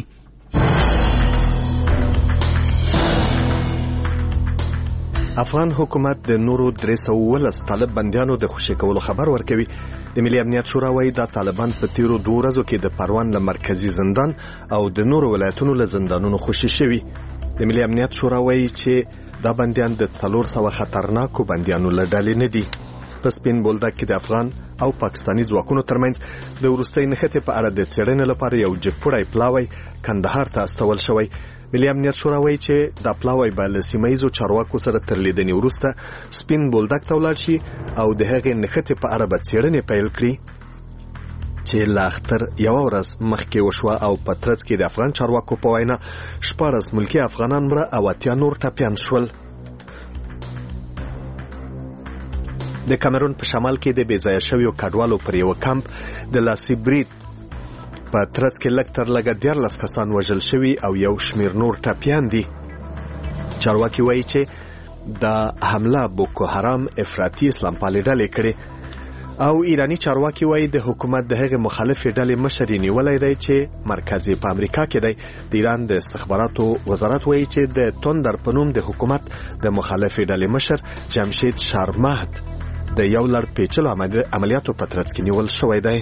افغان حکومت د نورو 319 طالب بندیانو د خوشي کولو خبر ورکوي. د ملي امنیت شورا وايي د طالبان په تیرو 2 ورځو کې د پروان له مرکزی زندان او د نورو ولایتونو له زندانونو خوشي شوي. د ملي امنیت شورا وايي چې دا بندیان د 400 خطرناکو بندیانو له ډلې نه دي. په سپین بولدک کې د افغان او پاکستاني ځواکونو ترمنځ د وروستۍ نښتې په اړه د څېړنې لپاره یو جګپوړی پلاوی کندهار ته استول شوی. ملي امنیت شورا وايي چې دا پلاوی به له سیمایزو چارواکو سره تر لیدنې وروسته سپین بولدک ته ولاړ شي او د هغې نښتې په اړه به څېړنې پیل کړي چې له اختر یوه ورځ مخکې وشوه او په ترڅ کې د افغان چارواکو په وینا 14 ملکي افغانان مړه او 80 نور ټپیان شول. د کامرون په شمال کې د بې ځایه شویو کډوالو پر یو کمپ د لاسي برید په ترڅ کې لږ تر لږه 14 کسان وژل شوي او یو شمیر نور ټپیان دي. چارواکي وایي چې د حمله بوکو حرام افراطي اسلام پالې ډلې کړې او ایرانی چارواکي وایي د حکومت د هغې مخالفې ډلې مشر یې نیولی دی چې مرکز یې په امریکا کې دی. د ایران د استخباراتو وزارت وایي چې د توندر په نوم د حکومت د مخالفې ډلې مشر جمشید شارمهد د یو لړ پیچلو عملیاتو په ترڅ کې نیول شوی دی.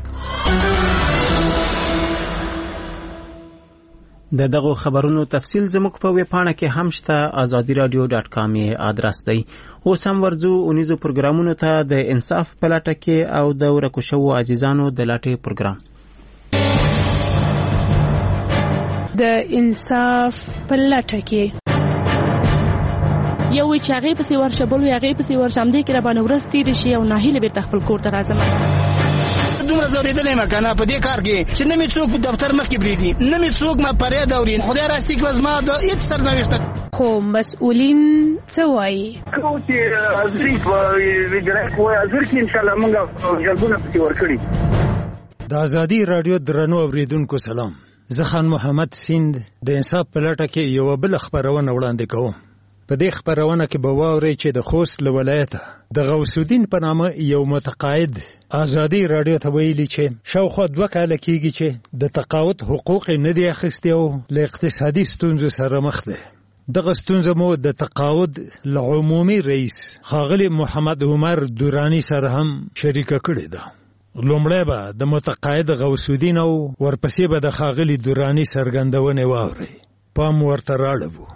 د دغو خبرونو تفصیل زموږ په ویب پاڼه کې هم شته. azadiradio.com آدرس دی. اوس هم ورځو اونیزو پروګرامونو ته د انصاف په لټه کې او د ورکو شوو عزیزانو د لټې پروګرام. د انصاف په لټه کې یو وی چې هغه پسې ورشه بل وی هغه پسې ورشه هم دې کې را باندې ورځ تیر شي او ناهیله بیرته خپل کور ته راځم. دومره زوریدلې مکنه په دې کار کې چې نه می څوک دفتر مخ کې بریدي نه می څوک ما پرې دورین خدای راستي کې وزما د هیڅ سرنوشت خو مسؤلین څه وایي کوم چې ازري وګړي کوی ازر کې ان شاء الله موږ جلبونه پسې ورکړي. د ازادي رادیو درنو اوریدونکو سلام. زه خان محمد سیند د انصاف په لټه کې یو بل خبرونه وړاندې کوم. په دې خبرونه کې به واورئ چې د خوست له ولایته د غوث الدین په نامه یو متقاعد ازادي رادیو ته ویلي چې شاوخوا 2 کاله کېږي چې د تقاعد حقوق نه دي اخیستي او له اقتصادي ستونزو سره مخ دی. دغه ستونزه مو د تقاعد له عمومي رئیس ښاغلي محمد عمر دورانی سره هم شریکه کړې ده. لومړی به د متقاعد غوث الدین او ورپسې به د ښاغلي دورانی څرګندونې واورئ. پام ورته راړو.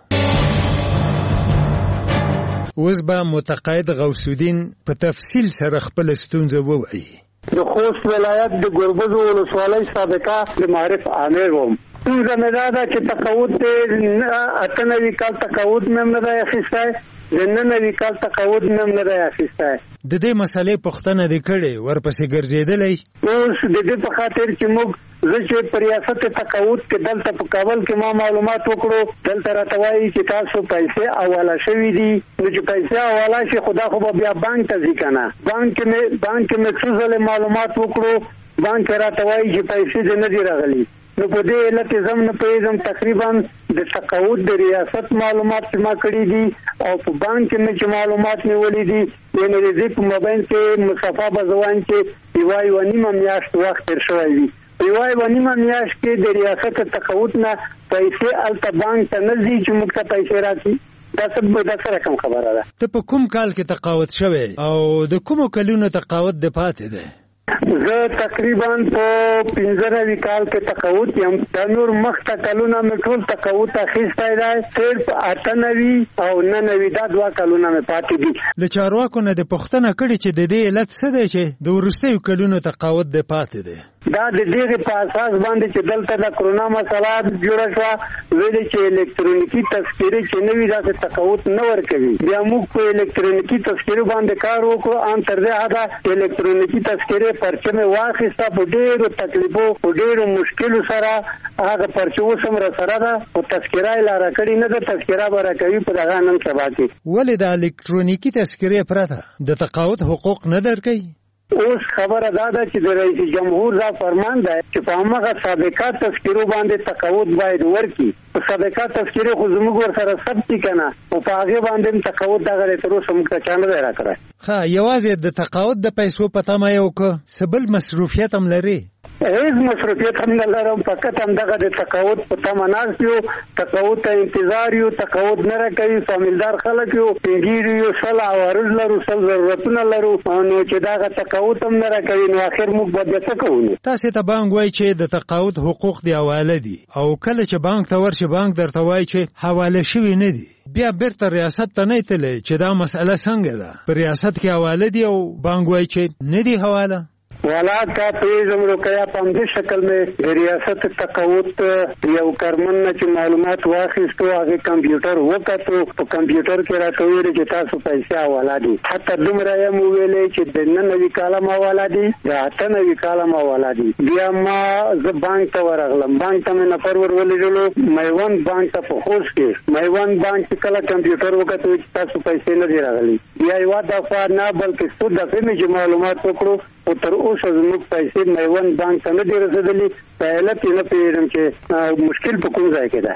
اوس به متقاعد غوث الدین په تفصیل سره خپل ستونزه ووایي. د خوست ولایت د ګربز ولسوالۍ سابقه د معرف عامر وم. ستونزه مې دا ده چې تقاعد د 98 کال تقاعد مې نه دی اخیستی، د 99 کال تقاعد مې نه دی اخیستی. د دې مسلې پوښتنه دې کړې ورپسې ګرځېدلی. اوس د دې په خاطر چې موږ زه چې په ریاست تقاعد کې دلته په کابل کې ما معلومات وکړو، دلته راته وایي چې تاسو پیسې حواله شوي دي. نو چې پیسې حواله شي خدا خو به بیا بانک ته ځي که نه. بانک مې څو ځلې معلومات وکړو، بانک راته وایي چې پیسې دې نه دي راغلي. نو په دې علت زم نه پوهېږم تقریبا د تقاعد د ریاست معلومات چې ما کړي دي او په بانک کې مې چې معلومات نیولي دي، یعنې د دې په مابین کې مصطفی بزوان چې 1.5 میاشت وخت تېر شوی وي. 1.5 میاشت کې د ریاست تقاعد نه پیسې هلته بانک ته نه ځي چې موږ ته پیسې راکړي. دا څه رقم خبره ده؟ ته په کوم کال کې تقاعد شوی او د کومو کلونو تقاعد د پاتې دی؟ زه تقریبا په 15 کال کې تقاعد یم. دا نور مخته کلونه مې ټول تقاعد اخیستی دی. صرف 98 او 99 دا 2 کلونه مې پاتې دي. له چارواکو نه د پوښتنه کړې چې د دې علت څه دی چې د وروستیو کلونو تقاعد د پاتې دی؟ دا د دې په اساس باندې چې دلته د کرونا مسله جوړه شوه، ویلې چې الکترونیکي تذکرې چې نه وي داسې تقاعد نه ورکوي. بیا موږ په الکترونیکي تذکرې باندې کار وکړو. ان تر دې حده الکترونیکي تذکرې پرچه مې واخیسته په ډېرو تکلیفو په ډېرو مشکلو سره. هغه پرچه اوس هم راسره ده خو تذکره یې لا راکړې نه ده. تذکره به راکوي په دغه نن سبا کې. ولې د الکترونیکي تذکرې پرته د تقاعد حقوق نه درکوي؟ اوس خبره دا ده چې د رئیس جمهور دا فرمان دی چې په همغه سابقه تذکرو باندې تقاعد باید ورکړي. په سابقه تذکرې خو زموږ ورسره ثبت دي که نه، او په هغې باندې هم تقاعد دغه تر اوسه موږ ته چا نه دی راکړی. ښه، یوازې د تقاعد د پیسو په تمه یې وکړه، څه بل مصروفیت هم لري؟ هیڅ مصروفیت هم نه لرم، فقط همدغه د تقاعد په تمه ناست یو، تقاعد ته انتظار یو، تقاعد نه راکوي، فامیلدار خلک یو، سپین یو، 100 عوارض لرو، 100 ضرورتونه لرو، نو چې دغه تقاعد هم نه راکوي نو اخر موږ به بیا څه کوو؟ تاسې ته بانک وایي چې د تقاعد حقوق دی حواله دي، او کله چې بانک ته ورشي بانک درته وایي چې حواله شوي نه دي. بیا بیرته ریاست ته نه تللی چې دا مسئله څنګه ده؟ په ریاست کې حواله دي او بانک وایي چې نه دي حواله. والا کا پیزم روکیا په همدې شکل مې د ریاست تقاعد یو کارمن نه چې معلومات واخیستو، هغه کمپیوټر وکتو، په کمپیوټر کې راته ویل چې تاسو پیسې حواله دي. حتی دومره یې مو ویلې چې د 99 کاله حواله دي، د 98 کاله حواله دي. بیا ما زه بانک ته ورغلم، بانک ته مې نفر ور ولېږلو، میوند بانک ته په خوست کې. میوند بانک چې کله کمپیوټر وکتو چې تاسو پیسې نه دي راغلي، بیا یوه دفعه نه بلکې څو دفعې مې چې معلومات وکړو او تر اوسه زموږ پیسې میوند بانک ته نه دي رسېدلي. په علت یې نه پوهېږم چې مشکل په کوم ځای کې ده.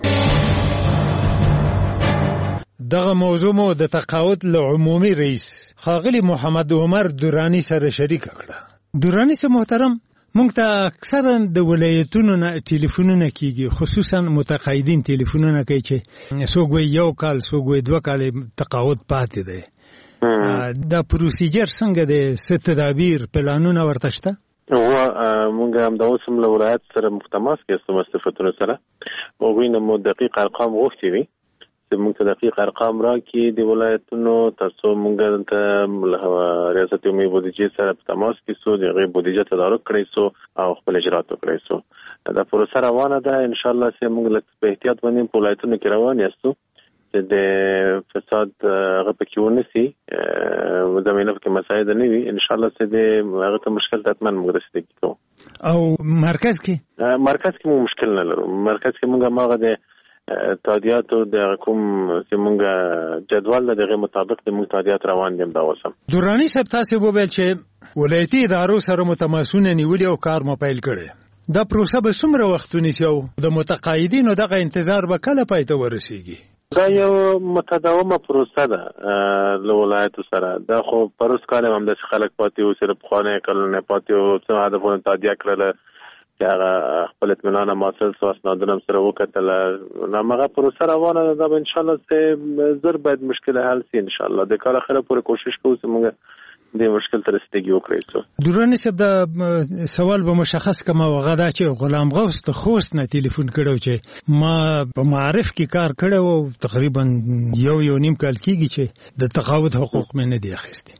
دغه موضوع مو د تقاعد له عمومي رئیس ښاغلي محمد عمر دراني سره شریکه کړه. دراني صاحب محترم، موږ ته اکثرا د ولایتونو نه ټلیفونونه کیږي، خصوصا متقاعدین ټلیفونونه کوي چې څوک وایي 1 کال، څوک وایي 2 کال تقاعد پاتې دی. دا پروسیجر څنګه دی؟ څه تدابیر پلانونه ورته شته؟ موږ هم د اوس هم له ولایت سره متماس کېستو مستفتونو سره هغوی نه مو دقیق ارقام غوښتي وي چې موږ ته دقیق ارقام راکړي د ولایتونو، تر څو موږ ته له ریاست عمومي بودیجې سره په تماس کې سو، د هغې بودیجه تدارک کړی سو او خپل اجرات وکړی سو. دا پروسه روانه ده. انشاءالله چې موږ لږ په احتیاط باندې په ولایتونو کې روان یاستو چې د فساد هغه پکې ونسي، زمینه پکې مساعد نه وي. انشاءالله چې د هغه ته مشکل حتما موږ رسېدګي کوو. او مرکز کې مو مشکل نه لرو. مرکز کې موږ هغه د تادیاتو د کوم چې موږ جدول د هغې مطابق د موږ تادیات روان دي. دا اوس هم دراني صاحب تاسې وویل چې ولایتي ادارو سره متماسونه نیولي او کار مو پیل کړی. دا پروسه به څومره وخت ونیسي او د متقاعدینو دغه انتظار به کله پای ته ورسیږي؟ دا یو متداومه پروسه ده له ولایتو سره. دا خو پروس کال هم همداسې خلک پاتې وو، صرف پخواني کلونه پاتې وو، څه هدفونه تادیه کړله چې هغه خپل اطمینان هم حاصل سو، اسنادونه هم سره وکتله. هماغه پروسه روانه ده. دا به انشاءالله چې زر باید مشکل حل سي. انشاءالله د کال اخره پورې کوشش کوو چې موږ د مشکل ته رسیدګي وکړی سو. دراني صاحب دا سوال به مشخص کړم، هغه دا چې غلام غوث د خوست نه ټلیفون کړی چې ما په معارف کې کار کړی و، تقریبا 1.5 کال کېږي چې د تقاعد حقوق مې نه دي اخیستي.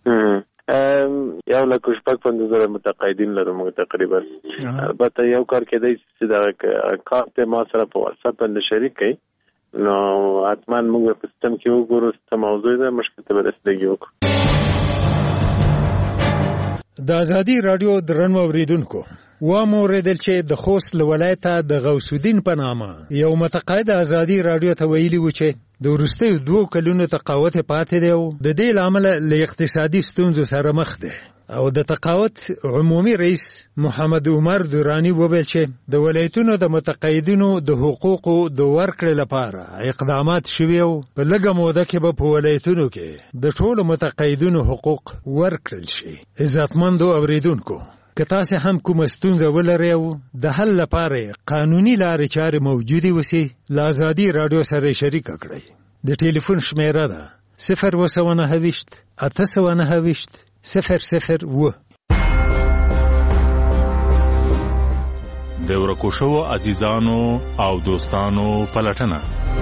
1,50,000 متقاعدین لرو موږ تقریبا. البته یو کار کېدی چې دا کار ته ما سره په واتساپ باندې شریک کړي، نو حتما موږ په سیستم کې وګورو چې موضوع ده، مشکل ته به رسیدګي وکړو. د ازادي رادیو درنو اوریدونکو، واموریدل چې د خوست له ولایته د غوث الدین په نامه یو متقاعد ازادي رادیو ته ویلي و چې د وروستیو 2 کلونو تقاعد پاتې دی او د دې له امله له اقتصادي ستونزو سره مخ دی. او د تقاعد عمومي رئیس محمد عمر دورانی وویل چې د ولایتونو د متقاعدینو د حقوقو د ورکړې لپاره اقدامات شوي او په لږه موده کې به په ولایتونو کې د ټولو متقاعدینو حقوق ورکړل شي. عزتمندو اوریدونکو، که تاسو هم کوم ستونزه ولرئ او د حل لپاره قانوني لارې چارې موجودې وسی، له ازادي رادیو سره شریک کړئ. د ټلیفون شمیره ده 029 829 001. د ورکو شوو عزیزانو او دوستانو پلټنه.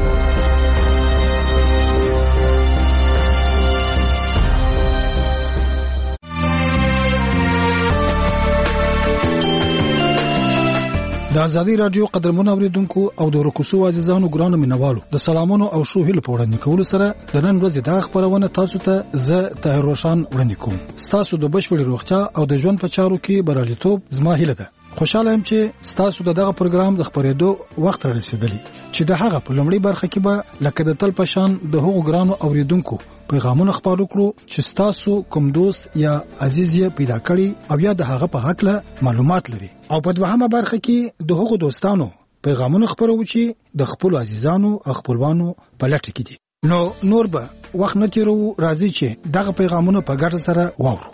د ازادي رادیو قدرمن اوریدونکو او د ورکوسو عزیزانو ګرانو مینوالو، د سلامونو او شو هیله په وړاندې کولو سره د نن ورځې د خبرونه تاسو ته زه طاهر روشن وړاندې کوم. تاسو د بشپړ روغتیا او د ژوند په چارو کې بریالیتوب زما هیله ده. خوشاله یم چې تاسو دغه پروګرام د خبرېدو وخت را رسیدلی چې د هغه په لومړی برخه کې به لکه د تل پشان د هغو ګرانو اوریدونکو پیغامونه خپاره کړو چې تاسو کوم دوست یا عزیز یې پیدا کړی او یا د هغه په حق له معلومات لري، او په دوهمه برخه کې د هغو دوستانو پیغامونه خپرو چې د خپل عزیزانو او خپلوانو په لټه کې دي. نو نور به وخت نه تیرو، راځي چې دغه پیغامونه په ګډه سره واورو.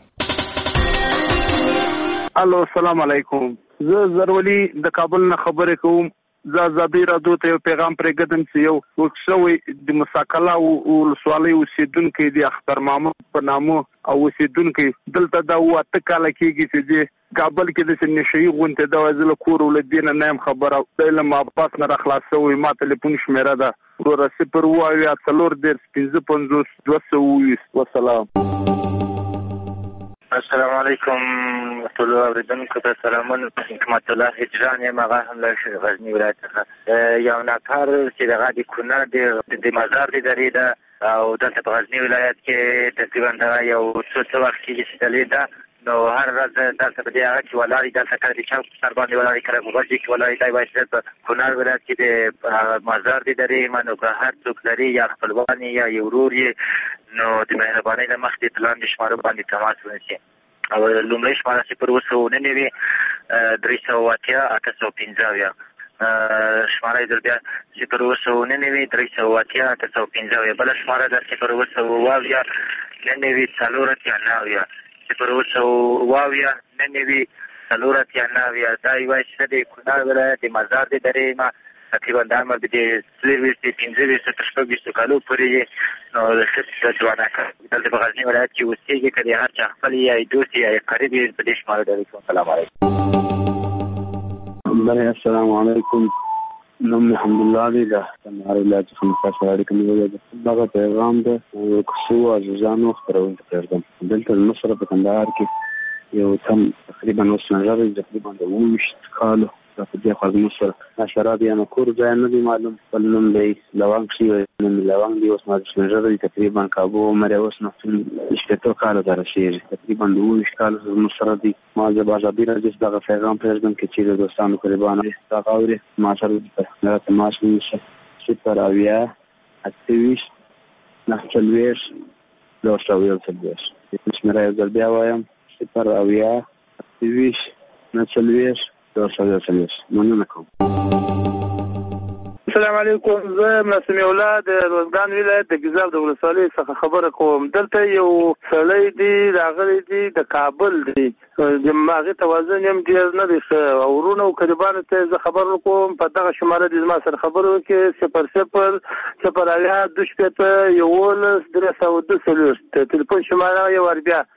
الو، السلام علیکم. زه زرولي د کابل نه خبرې کوم. زه ازادي رادیو ته یو پیغام پرېږدم چې یو وکښوي د مساکلا ولسوالۍ اوسېدونکی دی اختر محمد په نامه او اوسېدونکی دلته دا 8 کاله کېږي چې دی کابل کې د نشئی غونډې د وزل کور ولدین نه هم خبره د علم واپس نه راخلاصوي. ما ټلیفون شمیره ده ورو 0 والسلام. السلام علیکم ټول اوریدونکو ته سلامونه. حکمت الله هجران یم، هغه هم له غزني ولایت څخه. یو نفر چې دغه د کونړ د مزار د درې ده او دلته په غزني ولایت کې تقریبا دغه یو څو وخت کېږي چې دلې ده. نو هر ورځ دلته په دې هغه کې ولاړې، دلته کله د چوک سر باندې ولاړې، کله په غوږ کې ولاړې. دی باید په کونړ ولایت کې د مزار د درې منو که هر څوک لري یا خپلوان یا یو ورور یې، نو د مهربانۍ له مخې د لاندې شمارو باندې تماس ونیسي. او لومړی شماره 0 380 815 شماره در بیا 0 380 815. بله شماره در 0 0 دا یوه چې د کونړ ولایت د مزار د درې ما تقریبا د عمر د 15 کالو پورې. نو د ښځې ځوانه دلته په غزني ولایت کې اوسېږي، که د هر چا خپل یا دوست یا قریب یې په دې شماره ډېر کوم. سلام علیکم. السلام علیکم. نوم حمدالله دی د کندهار ولایت څخه مستاسره اړیکه نیولې ده. دغه پیغام د کوڅو عزیزانو خپرول پرېږدم. دلته مصر په کندهار کې یو تم تقریبا اوس نظر تقریبا د 20 کالو په دې خوا زموږ سره شراب یا کور ځای نه دی معلوم. خپل نوم دی لونګ شي، نوم لونګ دی. اوس ما د شنژر دی تقریبا کابو عمر اوس نو 18 کاله ته رسېږي، تقریبا 20 کاله زموږ سره دی. ما د ازادي رادیو دغه پیغام پرېږدم کې چې د دوستانو قربانه دغه اوري ما سره د تماس ونیسي. 0 28 940 240. شمیره یو ځل بیا وایم 0 28 940 240. مننه کوم. السلام علیکم. زه معصوم اولاد د روزګان ولایت د ګیزاب د ولسوالۍ څخه خبره کوم. دلته یو سړی دی راغلی دی د کابل دی، د هغې توازن هم ډېر نه دی ښه. او ورونو او قریبانو ته زه خبر وکړم په دغه شماره دې زما سره خبرې وکړې 0 340 ټلیفون شماره یو وار بیا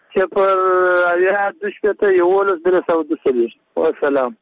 0 340 والسلام.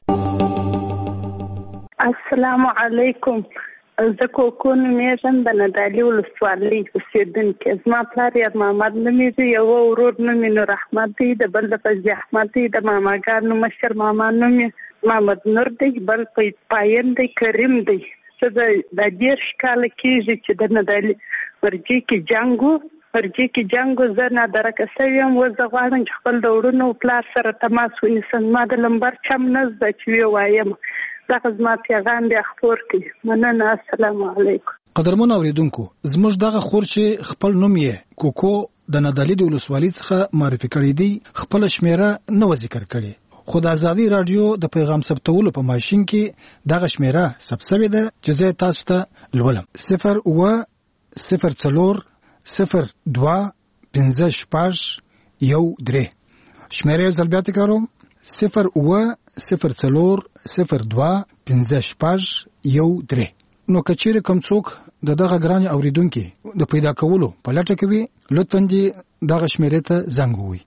السلام علیکم. زه کوکون میږم د ندالي ولسوالۍ اوسېدونکې. زما پلار یار محمد نومېږي، یو ورور نوم یې نور احمد دی، د بل د فضلي احمد دی، د ماماګانو مشر ماما نوم یې محمد نور دی، بل پاین دی کریم دی. څه د 10 کاله کېږي چې د ندالي ورجې کې جنګ و فرجي کې جنگ زه نه درکه سویم و زه غواړم چې خپل د وړونو پلار سره تماس ونیسم. ما د لمبر چم نه زده چې ووایم. دغه زما پیغام بیا خپور کړي. مننه. السلام علیکم. قدرمن اوریدونکو، زموږ دغه خور چې خپل نوم یې کوکو د نادعلي د ولسوالۍ څخه معرفي کړی دی، خپل شمیره نه ذکر کړي. خو د ازادي رادیو د پیغام ثبتولو په ماشين کې دغه شمیره ثبت شوې ده چې زه تاسو ته لولم. 0 02 15 شپږ 13. شمیره یو ځل بیا تکراروم. 0 02 15 شپږ 13. نو کچېره کوم څوک د دغه ګران اوریدونکو د پیدا کولو په لټه کې وي، لطفاً دې دغه شمیره ته زنګ ووهئ.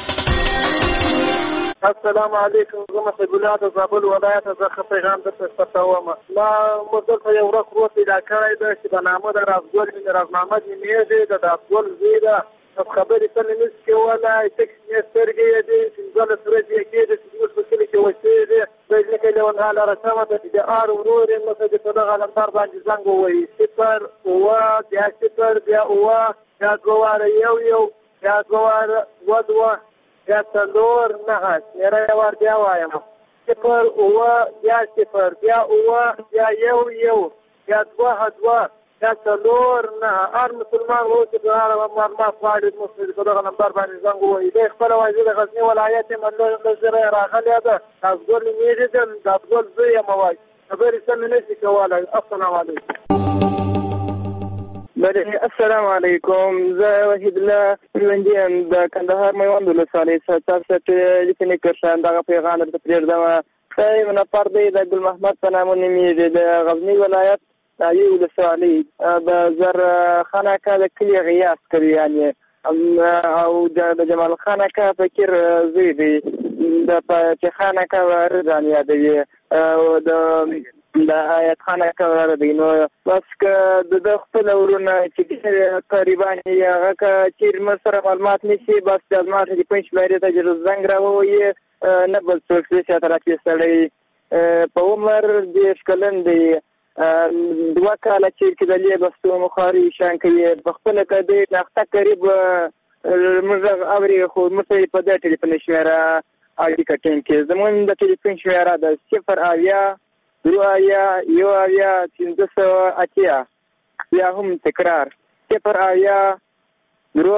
السلام علیکم. زه محب الله د زابل ولایت څخه پیغام درته ستوم. ما مدته یو ورځ وروسته پیدا کړی ده چې په نامه د رازګل بن راز محمد نومیږي، د رازګل زوی ده. خبرې ته نه نشي کولای، ټکس یې سترګې یې دي، 15 ورځې کېږي چې موږ په کلي کې اوسېږي. ځکه لیونغاله رسمه ده چې د ار ورور یې مته د دغه علمدار باندې زنګ ووهي. 0 بیا 0 بیا 2 واره 1 بیا 2 واره 2 بیا 4 9. شمیره یې ور بیا وایم. 0 بیا 0 بیا بیا 1 بیا 2 بیا 4 9. هر مسلمان و چې د هغه معلومات غواړي مسلمان په دغه نمبر باندې زنګ ووهي. د خپل وایي د غزنی ولایت منځره راغلی ده. افضل میری ده، د افضل زوی یم وایي. خبرې سم نه شي کولای. السلام علیکم. السلام علیکم. زه وحید الله ژوندی یم د کندهار میوند ولسوالۍ څخه. تاسو ته لیکنې کړم دغه پیغام درته پرېږدم. یو نفر دی د ګل محمد په نامه نومیږي، د غزنی ولایت دایي ولسوالۍ د زر خانکه د کلي غیاس کوي یعنې، او د جمال خانکه فکر زوی دی، د خانکه رضان یادوي، د آیت خانکه دی. نو بس که د خپل ورونه چې قریبان یې هغه که چېرې موږ سره معلومات نشي، بس د ازمات د 5 شمیرې ته زنګ راووهي، نه بل څوک چې طرفي سړی په عمر 10 کلن دی، 2 کاله چې کېدلې بستو مخاري شان کوي. په خپله که دی ناخته قریب موږ اوري، خو موږ په دې ټلیفون شمیره اړیکه ټینګ کړي. زموږ د ټلیفون شمیره د 0 2 580. بیا هم تکرار 0 2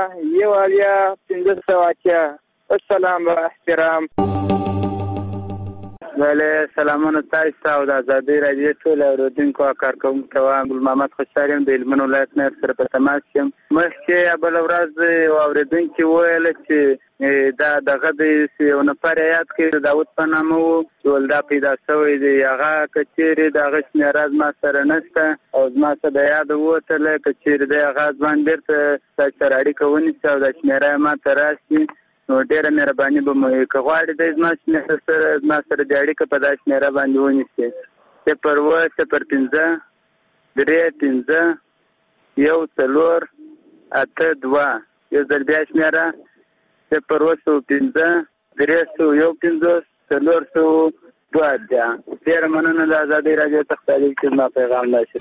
580. السلام و احترام. بله، سلامونه تاسو ته او د ازادي رادیو ټول اوریدونکو او کارکوونکو ته وایم. ګل محمد خوشحال یم، د هلمند ولایت نه سره په تماس یم. مخکې بل ورځ یو اوریدونکي وویل چې دا دغه د یو نفر یاد کړي د داود په نامه و چې ولدا پیدا شوی دی. هغه که چېرې د هغه شمېره زما سره نشته او زما څه د یاده ووتله، که چېرې دی هغه ځوان بېرته تاسو سره اړیکه ونیسي او دا شمېره یې ما ته راشي، نو ډېره مهرباني به مو که غواړي دی زما سره د اړیکه په دا شمېره باندې ونیسي. 0 0 5 3 5 1 4 8 2. یو ځل بیا شمېره 0 5 3 1 5 4 2. ډېره مننه د ازادۍ راډیو څخه تعلیق چې زما پیغام راشي.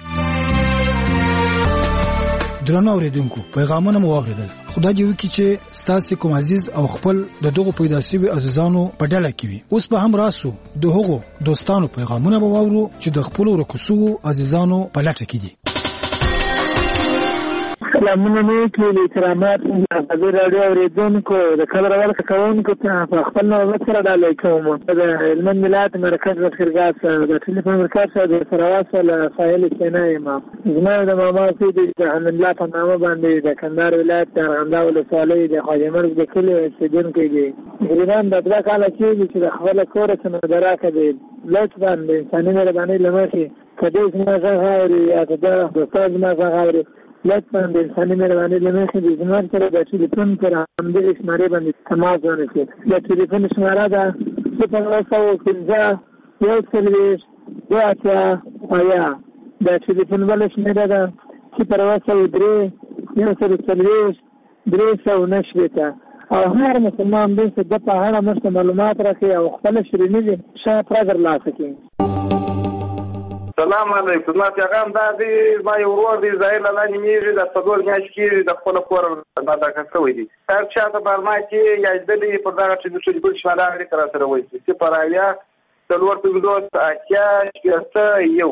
درنو اوریدونکو، پیغامونه مو واوریدل. خدای دې وکړي چې ستاسو کوم عزیز او خپل د دغه پیدا شوی عزیزانو په ډله کې وي. اوس به هم راسو د هغو دوستانو پیغامونه به واورو چې د خپل ورکوسو عزیزانو په لټه کې دي. سلامونه مې کړي کرامات د ازادي رادیو اوریدونکو، د خبر اول کوونکو ته په خپل نوم سره ډالۍ کوم. د هلمند ولایت مرکز لښکرګاه سره د ټلیفون مرکز سره د سره واصل فایل سینا یم. زما د ماما سید د حمد الله په نامه باندې د کندهار ولایت د ارغنداو ولسوالۍ د خواجه مرګ د کلي اوسېدونکی دی. تقریبا د 2 کاله کېږي چې د خپل کور څخه دراکه دی. لطفا د انساني مهربانۍ له مخې که دې زما غږ اوري یا که د دوستان زما غږ اوري، لطفا د انساني مهربانۍ له مخې د زما سره د ټلیفون پر همدغې شمېرې باندې تماس ونیسي. د ټلیفون شمېره ده 0 5 1 4 2 د ټلیفون بله شمېره ده 0 3 1 4 309. او هر مسلمان دې چې د په اړه موږ معلومات راکړي او خپل شریني دي شاید را درلاسه کړي. سلام علیکم. ما پیغام دا دی ما یو ورور دی ظاهر لاندې میږي د څلور میاشتې کې د خپل کور دا کوي دي هر چا ته برما کې یا دلی په دا چې د ټول شماله لري تر سره وایي چې پرایا څلور پنځوس اتیا شپږ یو.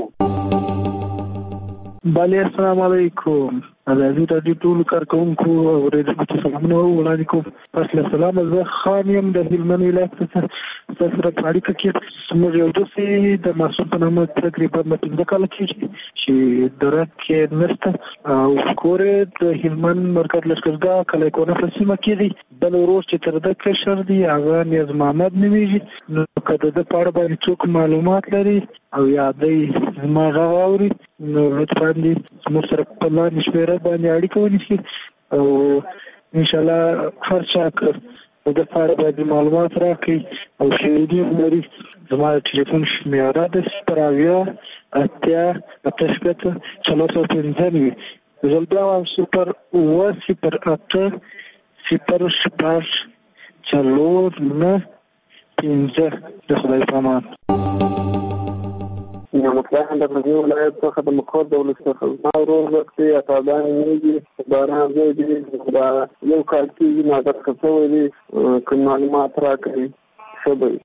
بله السلام علیکم. ازادي رادیو ټول کارکونکو او ریډیو سلامونه وړاندې کوم. پس له سلام زه خان یم د هلمند ولایت څخه سره اړیکه کې موږ یو دوسي د محسوب په نامه تقریبا 15 کال کې چې درک کې نشته او کورې د هلمند مرکز لشکرګاه کلیکونه په سیمه کې دی. بل ورور چې تر د کشر دی هغه نیاز محمد نومیږي. نو کله د پاړه باندې څوک معلومات لري او یادې زما غواړي نو لطفا دې موږ سره په لاندې شمیره باندې اړیکه ونیسي او ان شاء الله هر چا د پاره باندې معلومات راکړي او شهیدي لري. زما ټلیفون شمیره د 0 اتیا اتشپت 495 زل بیا 0 0 0 شپاش 4 15 د خدای پامان. یو مطلق د غزنی ولایت څخه د مقر دولت څخه ما ورور وختي اتابان نیږي باران زوی دی دا یو کال کې نظر کوي دي کوم معلومات راکړي شبي.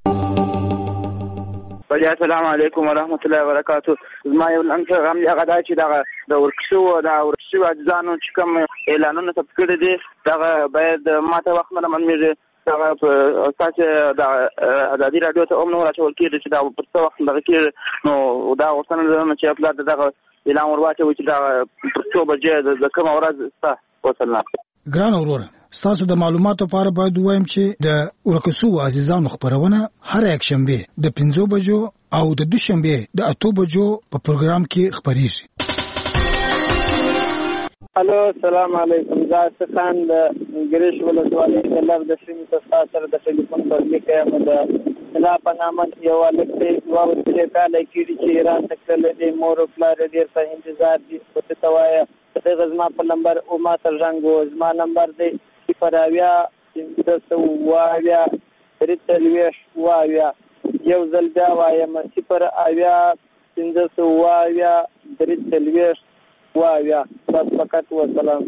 السلام علیکم ورحمت الله وبرکاتہ. ما یو لنګ غم یا غدا چې دا د ورکشو اجزانو چې کوم اعلانونه ثبت کړي دي دا باید ماته وخت نه منځي دا په تاسو د ازادي رادیو ته اومنو راټول کړي چې دا په څو وخت دغه کې نو دا وسنه چې خپل دغه اعلان ورواچو چې دا په څو بجې د کوم ورځ څه وصلنا. ګران اورور تاسو د معلوماتو لپاره باید وایم چې د ورکسو عزیزانو خبرونه هر یک شنبه د 5 بجو او د دوشنبه د 8 بجو په پروګرام کې خبريږي. الو السلام علیکم. زه خان د ګریش ولسوالۍ د لار د شین څخه سره د ټلیفون پر لیکم د لا پنامه یو الکتریک واو چې کاله کې چې ایران تکل دي مور فلار ډیر په انتظار دي څه توایا د غزما په نمبر او ما تر رنګو زما نمبر دی 0 وایا ریټلویش وایا یو ځل بیا وایم 0 وایا ریټلویش وایا بس فقط وسلام.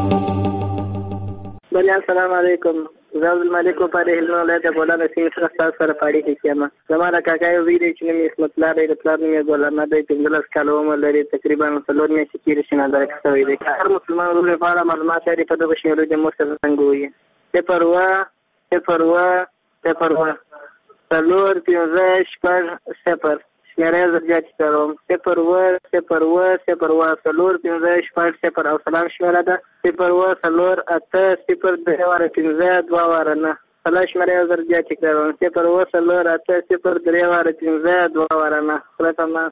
بله السلام علیکم. زه عبدالملک په هلمند ولایت بولا د سیمې څخه تاسو سره پاړې کېما. زما د کاکا یو ویډیو چې نوم یې اسمت الله دی د پلار نوم یې ګل احمد دی 15 کاله عمر لري تقریبا 4 میاشتې تېرې شي نظر کوي دی. هر مسلمان ورور لپاره معلومات لري په دغه شمیرو د مور سره څنګه وي 0 څلور 15 0 شمیره زیات کوم 0 څلور 15 0 او سلام شمیره ده 0 څلور 8 0 2 15 2 وارنه سلام شمیره زیات کوم 0 څلور 8 0 2 15 2 وارنه خلاصما.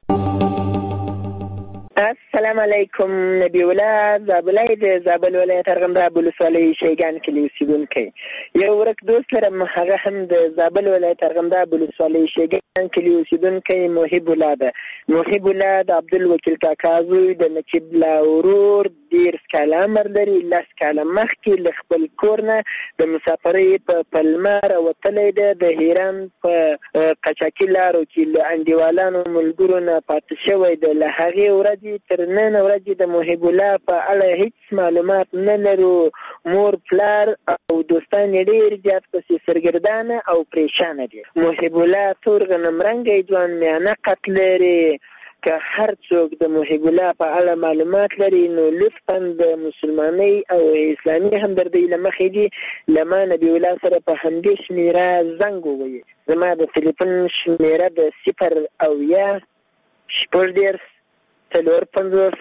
السلام علیکم. نبی الله زابلای د زابل ولایت ارغنداب ولسوالۍ شیګان کې اوسیدونکی یو ورک دوست لرم هغه هم د زابل ولایت ارغنداب ولسوالۍ شیګان کې اوسیدونکی محب الله ده. محب الله د عبدالوکیل کاکا زوی د نقیب الله ورور ډیر کاله عمر لري 10 کاله مخکې له خپل کور نه د مسافرۍ په پلمار وتلی ده د هیران په قچاقي لارو کې له انډیوالانو ملګرو نه پاتې شوی ده. له هغې ورځې تر نن ورځې د محب الله په اړه هیڅ معلومات نه لرو. مور پلار او دوستان ډیر زیات پسې سرګردانه او پریشانه دي. محب الله تور غنم رنګی ځوان میانه قد لري. که هر څوک د محب الله په اړه معلومات لري نو لطفا د مسلمانۍ او اسلامي همدردۍ له مخې دي له ما نبي الله سره په همدې شمیره زنګ ووایي. زما د تلیفون شمیره د 0 شپږ 4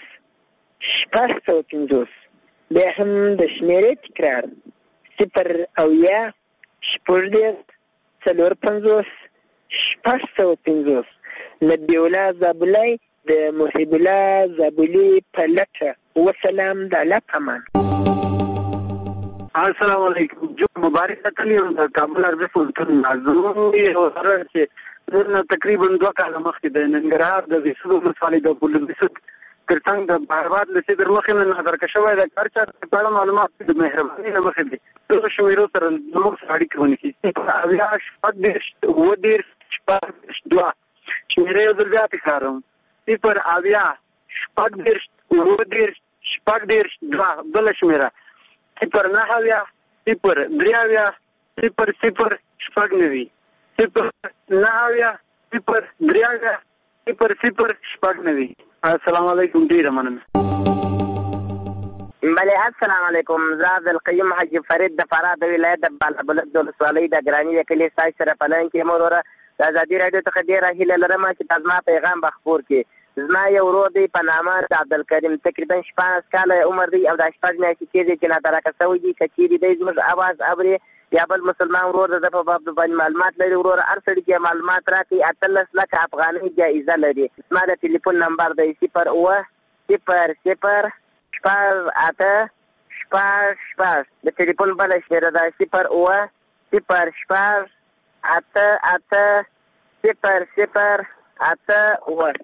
5 بیا هم د شمیرې تکرار 0 شپږ 4 5 نبی الله زابلای د محب الله زابلی په لټه وسلام د الله پامان. السلام علیکم. جو مبارک تکلیف د کابل ارزه سلطان نازو یو سره چې نن تقریبا 2 کاله مخکې د ننګرهار د وسلو مسالې د پولیسو ترڅنګ د بهرباد لسی در مخې نه نظر کښوي د کارچا په معلومات د مهرباني نه مخې دي د شمیرو سره نور ساړي کوي چې اویا شپږ 2 شمیره یو ځل بیا تکراروم صفر اویا شپږ دېرش اووه دېرش شپږ دېرش دوه بله شمېره صفر نهه اویا صفر درې اویا صفر صفر شپږ نوي صفر نهه اویا صفر درې اویا صفر صفر شپږ نوي. السلام علیکم. ډېره مننه. بله السلام علیکم. زه عبدالقیوم حاجي فرید د فراه د ولایت د بالابلد د ولسوالۍ د ګراني د کلي ستاسو سره په لاین کې یم. وروره د ازادي راډیو څخه ډېره هیله لرم چې دا زما پیغام به خپور کړي. زما یو ورور دی په نامه د عبدالکریم تقریبا 14 کاله عمر دی او دا 14 میاشتې کېږي چې نادرکه شوی دی. که چېرې دی زموږ اواز اوري یا بل مسلمان ورور د په باب باندې معلومات لري وروره هر سړي کې معلومات راکړي. 18 لکه افغانۍ جایزه لري. زما د ټلیفون نمبر دی 0 0 0 شپږ اته شپږ شپږ. د ټلیفون بله شمېره ده 0 0 شپږ اته اته 0 0 اته اوه.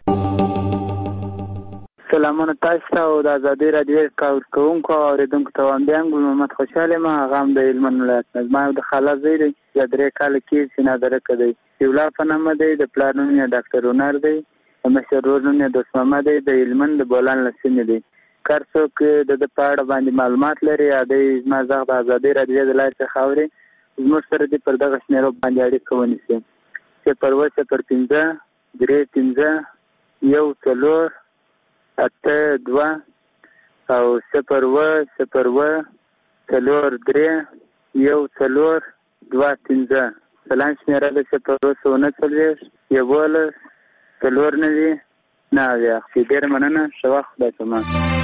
سلامونه تاسو ته او د ازادي راډیو کارکوونکو او اورېدونکو ته وایم. بیا ګل محمد خوشحال یم. هغه هم د هلمند ولایت نه. زما د خاله زوی دی یا 3 کاله کېږي چې نادرکه دی. سیولا په نامه دی. د پلار نوم یې ډاکټر هنر دی. د مشر ورور نوم یې دوست محمد دی. د هلمند د بولان له سیمې دی. کار څوک د په اړه باندې معلومات لري یا دی زما غږ د ازادي راډیو د لارې څخه اوري زموږ سره دې پر دغه شمېرو باندې اړیکه ونیسي. 0 0 5 3 5 1 4 اته دوه او 0 0 4 3 1 4 2 5. سلام شمېره ده 0 19 11 4 9 9. ډېره مننه. ښه وخت. خدای پامان.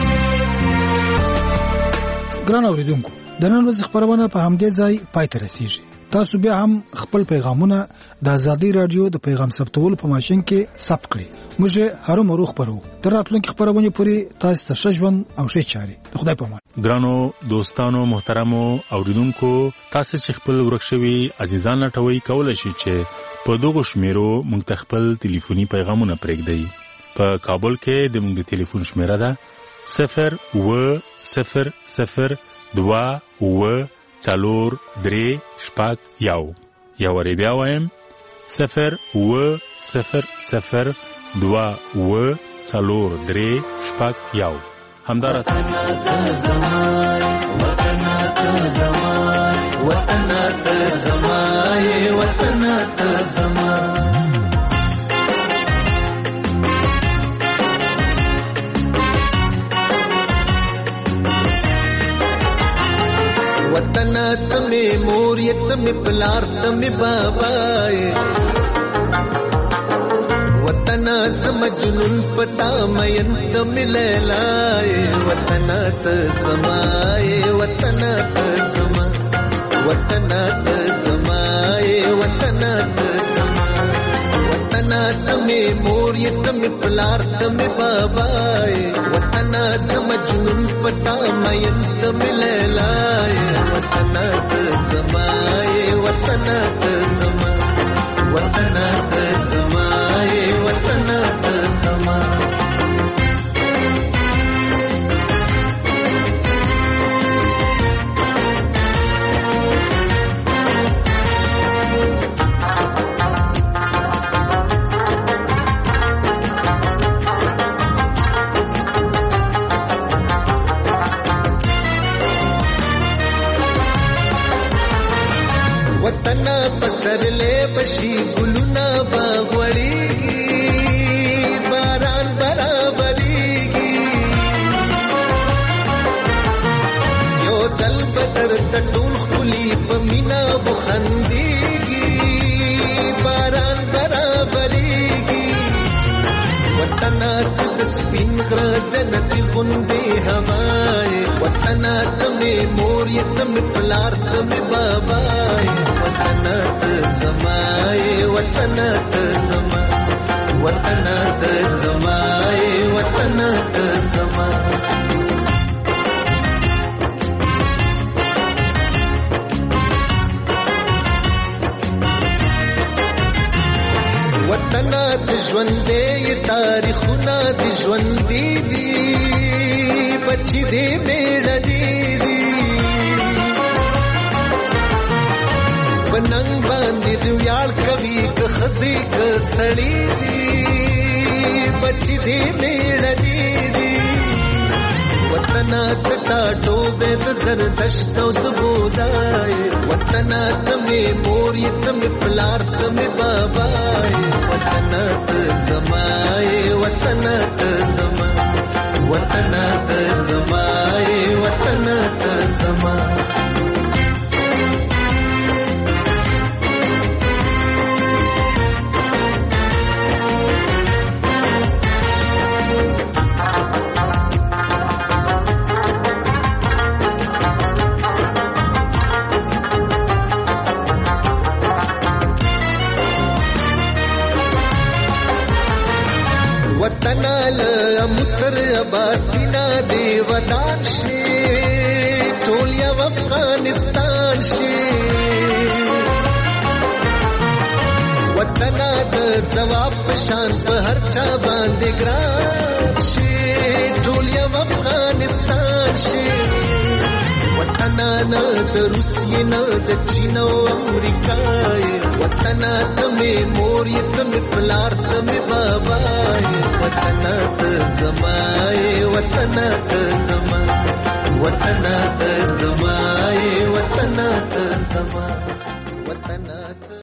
ګران اوریدونکو د نن ورځې خبرونه په همدې ځای پای ته رسیږي. تاسو بیا هم خپل پیغامونه د ازادي رادیو د پیغام ثبتولو په ماشين کې ثبت کړئ. موږ هر مروخ پرو تر راتلونکي خبرونه پوری تاسو ته ژوند او ښه چاري. خدای پامان. ګرانو دوستانو محترمو اوریدونکو تاسو چې خپل ورکشوي عزیزان لټوي کولای شي چې په دغه شمیرو موږ خپل ټلیفوني پیغامونه پرېږدئ. په کابل کې د موږ ټلیفون شمیره ده 0 0 0 2 4 3 شپږ یو. یا ورې بیا وایم 0 0 0 2 4 3 شپږ یو. همدارس वतन तमे मोरिय तमे पलार तमे बाबाए वतन समझनुन पता मयन तमे लैलाए वतन त समाए वतन त समा वतन त समाए वतन त समा वतन तमे मोरिय तमे पलार तमे बाबाए वतन समझनुन पता मयन तमे लैलाए वतन त समाए वतन त समा वतन त समाए वतन त समा वतना पसरले बशी गुलुना बागवड़ीगी बारान बराबरीगी यो जल बदर तटूल खुली पमीना बुखंदीगी बारान बराबरीगी वतना तस्वीन ग्र जन्नती गुंदे हवाए वतना तमे मोरिय तमे पलार तमे बाबाए वतन त समाए वतन त समा वतन त समाए वतन त समा वतन त ژوندې تاریخونه د ژوندې دي بچي دې میړني دي بننګ باندې ویاړ کوي که خزي که سړی دي بچی دی میړنی دی وطن ته ټوبه د زردشت او د بودای وطن ته می مور ته می پلار ته می بابای وطن ته زمای وطن ته زما وطن ته زمای وطن ته زما وطنال متر اباسینا دی ودان شي ټول یو افغانستان شي وطن د جواب پشان په هر چا باندې ګران شي ټول یو افغانستان شي وطن نه د روسیې نه د چین او امریکا وطن ته می مور ته می پلار ته می بابا وطن ته زمای وطن ته زما وطن ته زمای وطن ته زما وطن